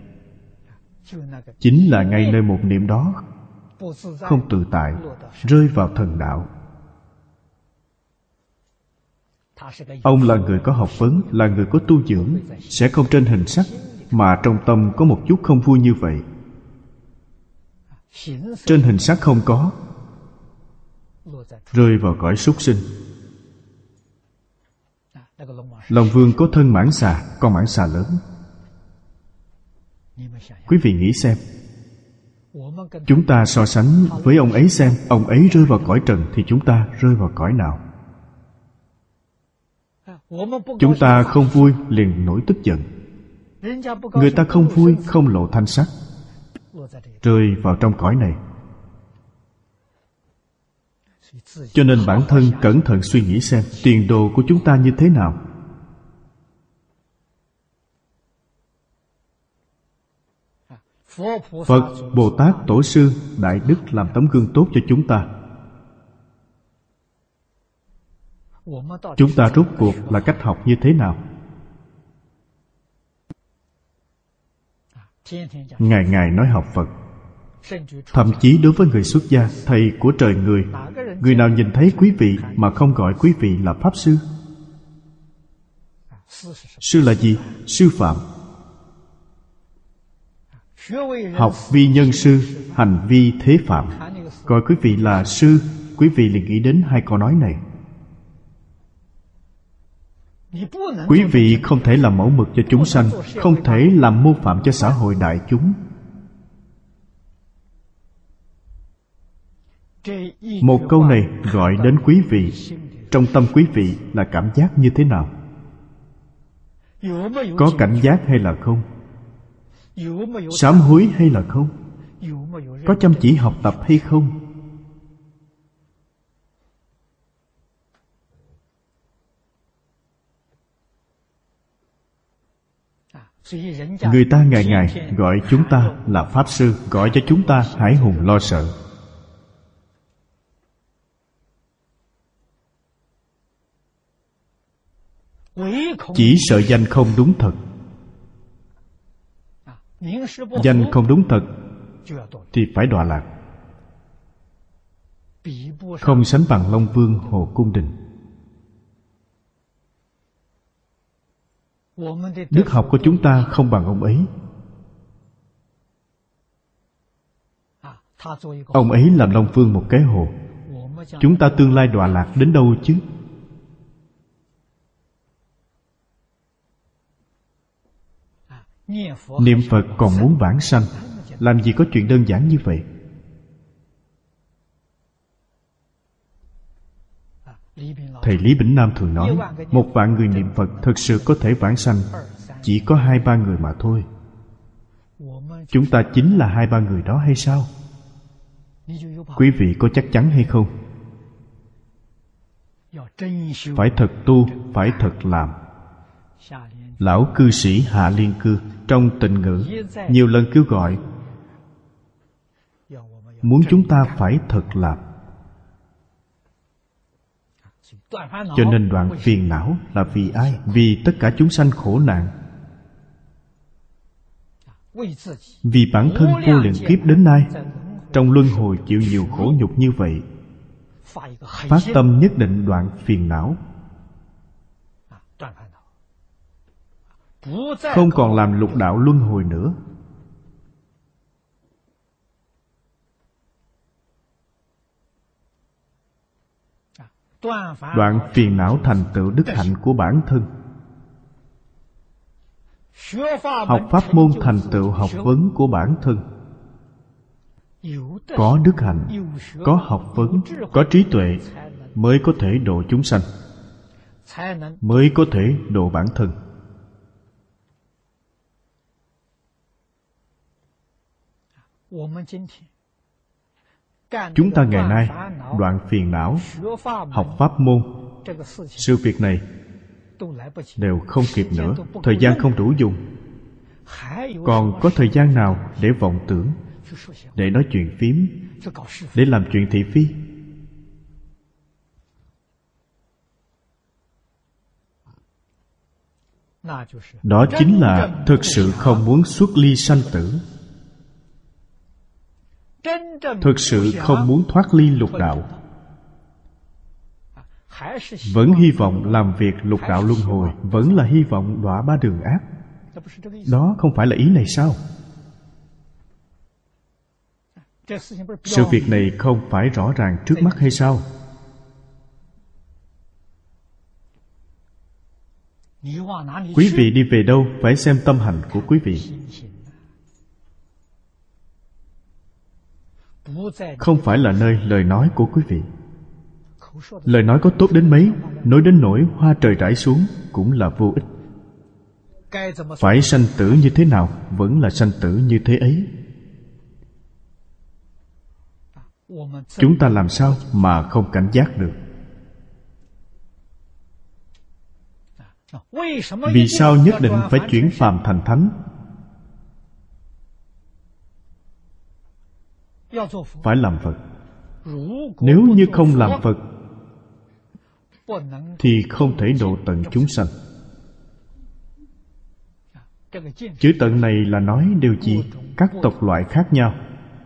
Chính là ngay nơi một niệm đó không tự tại, rơi vào thần đạo. Ông là người có học vấn, là người có tu dưỡng, sẽ không trên hình sắc, mà trong tâm có một chút không vui như vậy. Trên hình sắc không có, rơi vào cõi súc sinh. Long Vương có thân mãng xà, con mãng xà lớn. Quý vị nghĩ xem, chúng ta so sánh với ông ấy xem, ông ấy rơi vào cõi trần thì chúng ta rơi vào cõi nào? Chúng ta không vui liền nổi tức giận, người ta không vui không lộ thanh sắc, rơi vào trong cõi này. Cho nên bản thân cẩn thận suy nghĩ xem tiền đồ của chúng ta như thế nào. Phật, Bồ Tát, Tổ sư, Đại Đức làm tấm gương tốt cho chúng ta. Chúng ta rốt cuộc là cách học như thế nào? Ngày ngày nói học Phật. Thậm chí đối với người xuất gia, thầy của trời người, người nào nhìn thấy quý vị mà không gọi quý vị là Pháp Sư? Sư là gì? Sư phạm. Học vi nhân sư, hành vi thế phạm. Gọi quý vị là sư, quý vị liền nghĩ đến hai câu nói này. Quý vị không thể làm mẫu mực cho chúng sanh, không thể làm mô phạm cho xã hội đại chúng. Một câu này gọi đến quý vị, trong tâm quý vị là cảm giác như thế nào? Có cảnh giác hay là không? Sám hối hay là không? Có chăm chỉ học tập hay không? Người ta ngày ngày gọi chúng ta là Pháp Sư, gọi cho chúng ta hãi hùng lo sợ. Chỉ sợ danh không đúng thật. Danh không đúng thật thì phải đọa lạc, không sánh bằng Long Vương Hồ Cung Đình. Đức học của chúng ta không bằng ông ấy. Ông ấy làm Long Vương một cái hồ, chúng ta tương lai đọa lạc đến đâu chứ? Niệm Phật còn muốn vãng sanh, làm gì có chuyện đơn giản như vậy? Thầy Lý Bỉnh Nam thường nói, một vạn người niệm Phật thực sự có thể vãng sanh chỉ có hai ba người mà thôi. Chúng ta chính là hai ba người đó hay sao? Quý vị có chắc chắn hay không? Phải thật tu, phải thật làm. Lão cư sĩ Hạ Liên Cư trong Tịnh Ngữ nhiều lần kêu gọi muốn chúng ta phải thật làm. Cho nên đoạn phiền não là vì ai? Vì tất cả chúng sanh khổ nạn. Vì bản thân vô lượng kiếp đến nay trong luân hồi chịu nhiều khổ nhục như vậy, phát tâm nhất định đoạn phiền não, không còn làm lục đạo luân hồi nữa. Đoạn phiền não thành tựu đức hạnh của bản thân. Học pháp môn thành tựu học vấn của bản thân. Có đức hạnh, có học vấn, có trí tuệ mới có thể độ chúng sanh, mới có thể độ bản thân. Chúng ta ngày nay đoạn phiền não, học pháp môn, sự việc này đều không kịp nữa. Thời gian không đủ dùng. Còn có thời gian nào để vọng tưởng, để nói chuyện phím, để làm chuyện thị phi? Đó chính là thực sự không muốn xuất ly sanh tử, thực sự không muốn thoát ly lục đạo, vẫn hy vọng làm việc lục đạo luân hồi, vẫn là hy vọng đọa ba đường ác. Đó không phải là ý này sao? Sự việc này không phải rõ ràng trước mắt hay sao? Quý vị đi về đâu phải xem tâm hành của quý vị, không phải là nơi lời nói của quý vị. Lời nói có tốt đến mấy, nói đến nỗi hoa trời rải xuống cũng là vô ích. Phải sanh tử như thế nào vẫn là sanh tử như thế ấy. Chúng ta làm sao mà không cảnh giác được? Vì sao nhất định phải chuyển phàm thành thánh? Phải làm Phật. Nếu như không làm Phật thì không thể độ tận chúng sanh. Chữ tận này là nói điều gì? Các tộc loại khác nhau.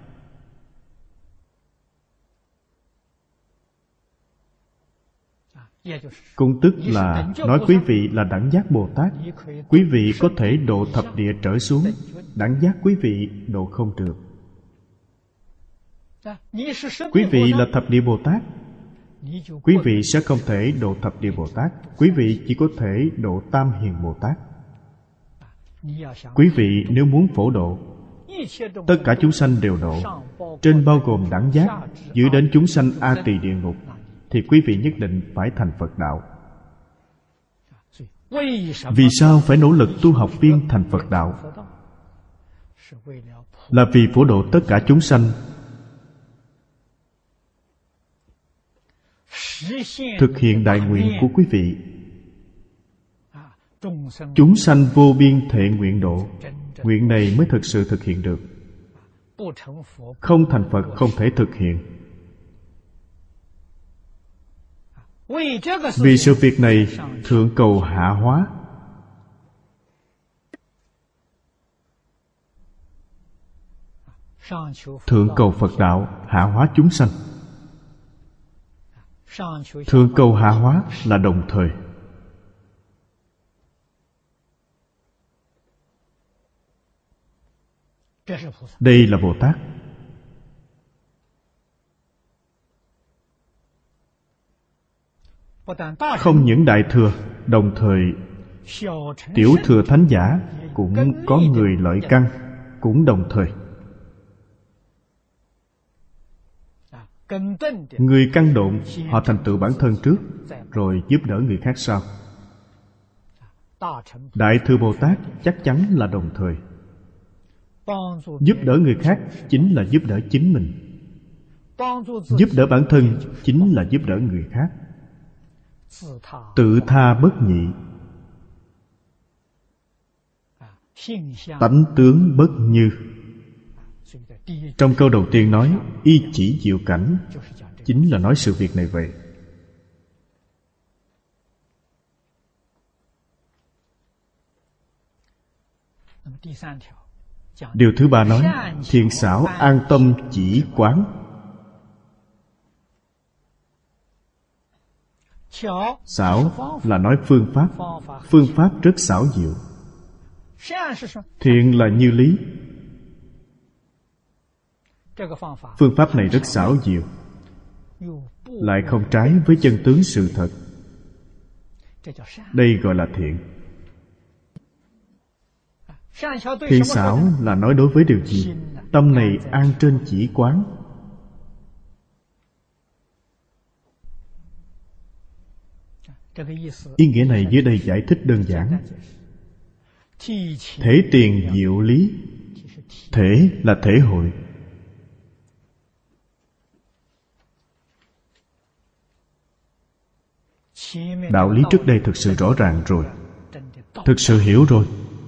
Cũng tức là nói quý vị là đẳng giác Bồ Tát, quý vị có thể độ thập địa trở xuống, đẳng giác quý vị độ không được. Quý vị là thập địa Bồ Tát, quý vị sẽ không thể độ thập địa Bồ Tát, quý vị chỉ có thể độ Tam Hiền Bồ Tát. Quý vị nếu muốn phổ độ tất cả chúng sanh đều độ, trên bao gồm đẳng giác, dưới đến chúng sanh A Tỳ địa ngục, thì quý vị nhất định phải thành Phật đạo. Vì sao phải nỗ lực tu học viên thành Phật đạo? Là vì phổ độ tất cả chúng sanh, thực hiện đại nguyện của quý vị. Chúng sanh vô biên thệ nguyện độ, nguyện này mới thực sự thực hiện được. Không thành Phật không thể thực hiện. Vì sự việc này, thượng cầu hạ hóa. Thượng cầu Phật đạo, hạ hóa chúng sanh. Thượng cầu hạ hóa là đồng thời. Đây là Bồ Tát. Không những Đại Thừa, đồng thời Tiểu Thừa Thánh Giả cũng có người lợi căn, cũng đồng thời. Người căn độn, họ thành tựu bản thân trước, rồi giúp đỡ người khác sau. Đại Thừa Bồ Tát chắc chắn là đồng thời. Giúp đỡ người khác chính là giúp đỡ chính mình. Giúp đỡ bản thân chính là giúp đỡ người khác. Tự tha bất nhị, tánh tướng bất như. Trong câu đầu tiên nói y chỉ diệu cảnh, chính là nói sự việc này vậy. Điều thứ ba nói thiện xảo an tâm chỉ quán. Xảo là nói phương pháp. Phương pháp rất xảo diệu. Thiện là như lý. Phương pháp này rất xảo diệu, lại không trái với chân tướng sự thật. Đây gọi là thiện. Thiện xảo là nói đối với điều gì? Tâm này an trên chỉ quán. Ý nghĩa này dưới đây giải thích đơn giản. Thể tiền diệu lý. Thể là thể hội. Đạo lý trước đây thực sự rõ ràng rồi, thực sự hiểu rồi.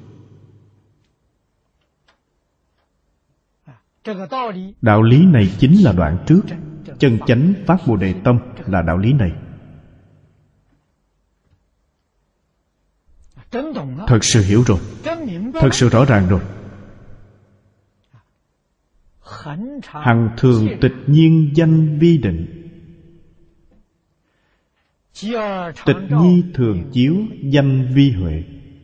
Đạo lý này chính là đoạn trước. Chân chánh phát Bồ Đề tâm là đạo lý này. Thật sự hiểu rồi, thật sự rõ ràng rồi. Hằng thường tịch nhiên danh vi định. Tịch nhi thường chiếu danh vi huệ.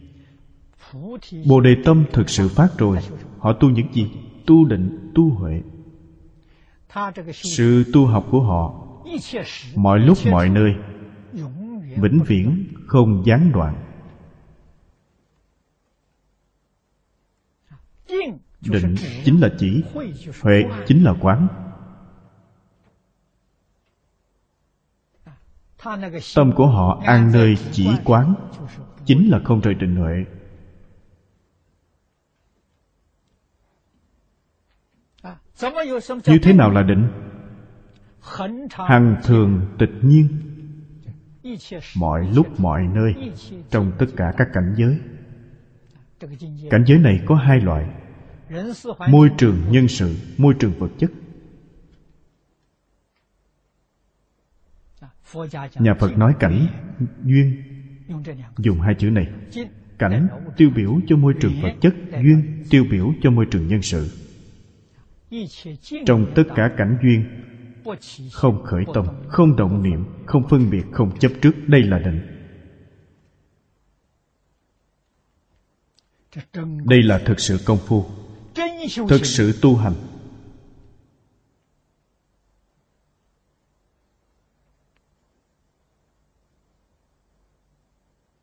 Bồ Đề tâm thực sự phát rồi. Họ tu những gì? Tu định, tu huệ. Sự tu học của họ mọi lúc mọi nơi, vĩnh viễn không gián đoạn. Định chính là chỉ, huệ chính là quán. Tâm của họ an nơi chỉ quán, chính là không rời định huệ. Như thế nào là định? Hằng thường tịch nhiên, mọi lúc mọi nơi, trong tất cả các cảnh giới. Cảnh giới này có hai loại: môi trường nhân sự, môi trường vật chất. Nhà Phật nói cảnh, duyên, dùng hai chữ này. Cảnh tiêu biểu cho môi trường vật chất, duyên tiêu biểu cho môi trường nhân sự. Trong tất cả cảnh duyên, không khởi tâm, không động niệm, không phân biệt, không chấp trước. Đây là định. Đây là thực sự công phu, thực sự tu hành.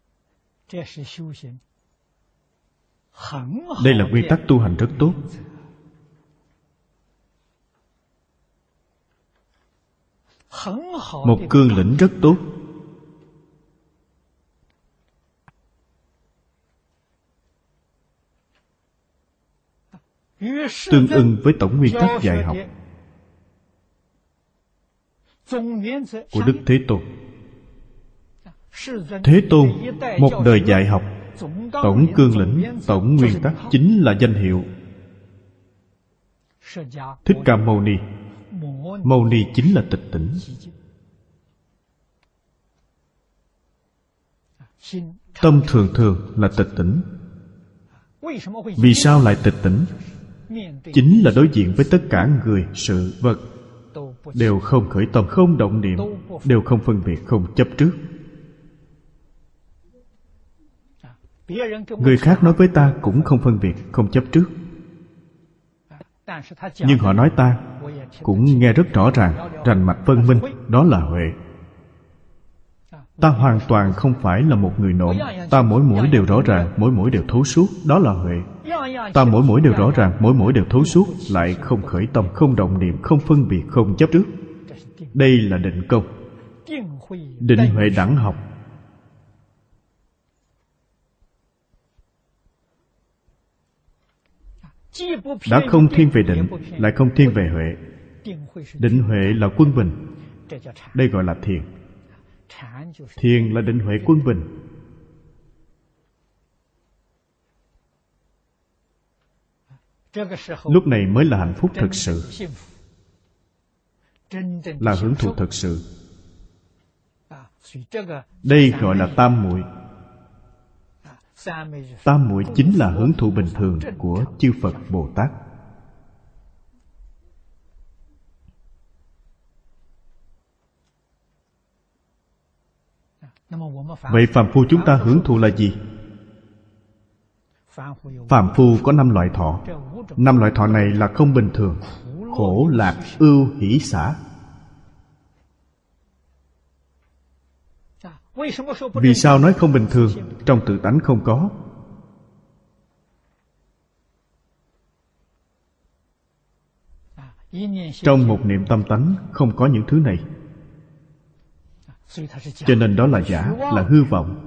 Đây là nguyên tắc tu hành rất tốt. một cương lĩnh rất tốt. Tương ưng với tổng nguyên tắc dạy học của Đức Thế Tôn. Thế Tôn một đời dạy học, tổng cương lĩnh, tổng nguyên tắc chính là danh hiệu Thích Ca Mâu Ni. Mâu Ni chính là tịch tỉnh. Tâm thường thường là tịch tỉnh. Vì sao lại tịch tỉnh? Chính là đối diện với tất cả người, sự, vật đều không khởi tâm, không động niệm, đều không phân biệt, không chấp trước. Người khác nói với ta cũng không phân biệt, không chấp trước. Nhưng họ nói ta cũng nghe rất rõ ràng, rành mạch phân minh, đó là huệ. Ta hoàn toàn không phải là một người nộm. Ta mỗi mỗi đều rõ ràng, mỗi mỗi đều thấu suốt, đó là huệ. Ta mỗi mỗi đều rõ ràng, mỗi mỗi đều thấu suốt, lại không khởi tâm, không động niệm, không phân biệt, không chấp trước. Đây là định công. Định huệ đẳng học. Đã không thiên về định, lại không thiên về huệ. Định huệ là quân bình. Đây gọi là thiền. Thiền là định huệ quân bình. Lúc này mới là hạnh phúc thực sự, là hưởng thụ thực sự. Đây gọi là tam muội. Tam muội chính là hưởng thụ bình thường của chư Phật Bồ Tát. Vậy phàm phu chúng ta hưởng thụ là gì? Phàm phu có năm loại thọ. Năm loại thọ này là không bình thường: khổ, lạc, ưu, hỷ, xả. Vì sao nói không bình thường? Trong tự tánh không có. Trong một niệm tâm tánh không có những thứ này. Cho nên đó là giả, là hư vọng.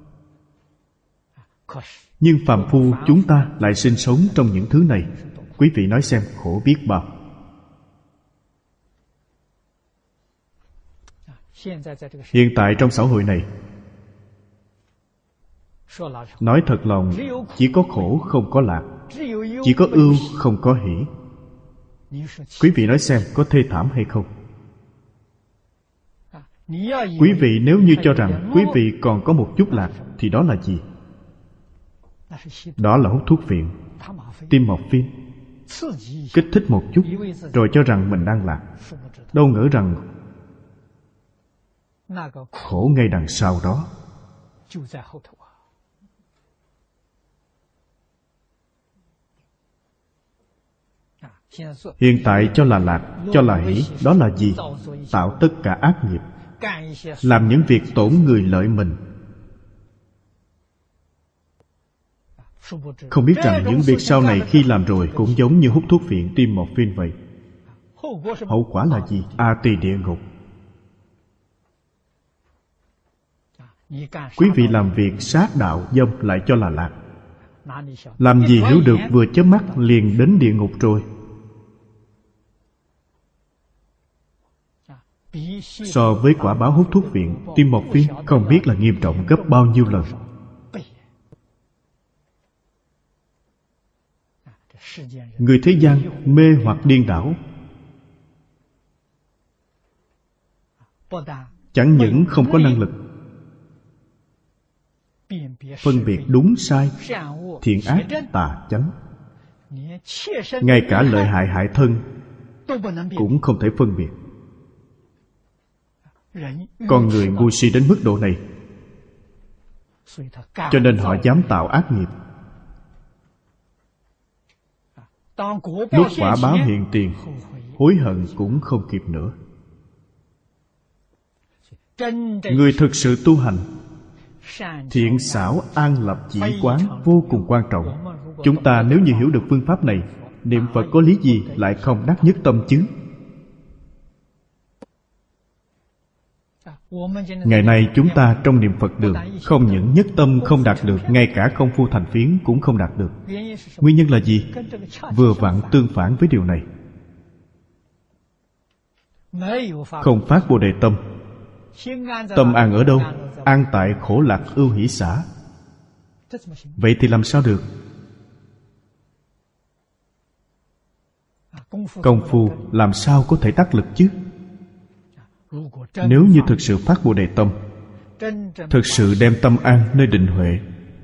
Nhưng phàm phu chúng ta lại sinh sống trong những thứ này. Quý vị nói xem, khổ biết bao. Hiện tại trong xã hội này, nói thật lòng, chỉ có khổ không có lạc, chỉ có ưu không có hỷ. Quý vị nói xem có thê thảm hay không? Quý vị nếu như cho rằng quý vị còn có một chút lạc, thì đó là gì? Đó là hút thuốc phiện, tiêm morphine, kích thích một chút rồi cho rằng mình đang lạc. Đâu ngờ rằng khổ ngay đằng sau đó. Hiện tại cho là lạc, cho là hỷ, đó là gì? Tạo tất cả ác nghiệp, làm những việc tổn người lợi mình. Không biết rằng những việc sau này khi làm rồi cũng giống như hút thuốc phiện, tiêm morphine vậy. Hậu quả là gì? A tỳ địa ngục. Quý vị làm việc sát đạo dâm lại cho là lạc. Làm gì hiểu được vừa chớp mắt liền đến địa ngục rồi. So với quả báo hút thuốc phiện, tiêm morphine không biết là nghiêm trọng gấp bao nhiêu lần. Người thế gian mê hoặc điên đảo, chẳng những không có năng lực phân biệt đúng sai, thiện ác, tà chánh, ngay cả lợi hại hại thân cũng không thể phân biệt. Con người ngu si đến mức độ này, cho nên họ dám tạo ác nghiệp. Lúc quả báo hiện tiền, hối hận cũng không kịp nữa. Người thực sự tu hành, thiện xảo an lập chỉ quán vô cùng quan trọng. Chúng ta nếu như hiểu được phương pháp này, niệm Phật có lý gì lại không đắc nhất tâm chứ? Ngày nay chúng ta trong niệm Phật đường không những nhất tâm không đạt được, ngay cả công phu thành phiến cũng không đạt được. Nguyên nhân là gì? Vừa vặn tương phản với điều này. Không phát Bồ Đề tâm. Tâm an ở đâu? An tại khổ lạc ưu hỷ xã. Vậy thì làm sao được? Công phu làm sao có thể đắc lực chứ? Nếu như thực sự phát Bồ Đề tâm, thực sự đem tâm an nơi định huệ,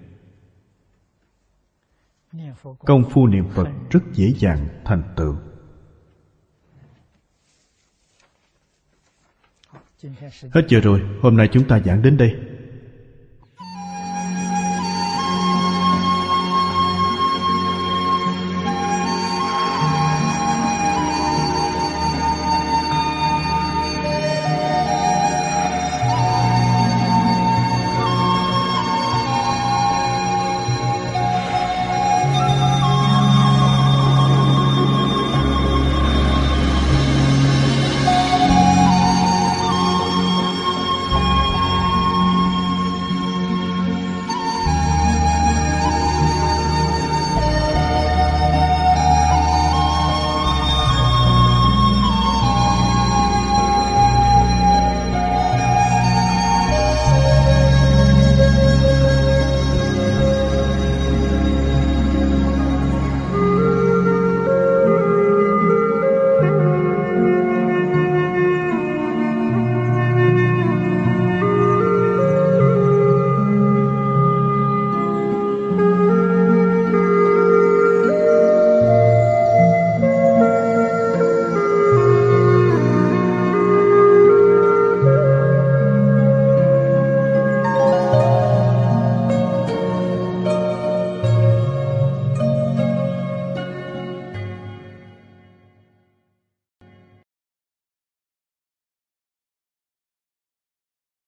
công phu niệm Phật rất dễ dàng thành tựu. Hết giờ rồi, hôm nay chúng ta giảng đến đây.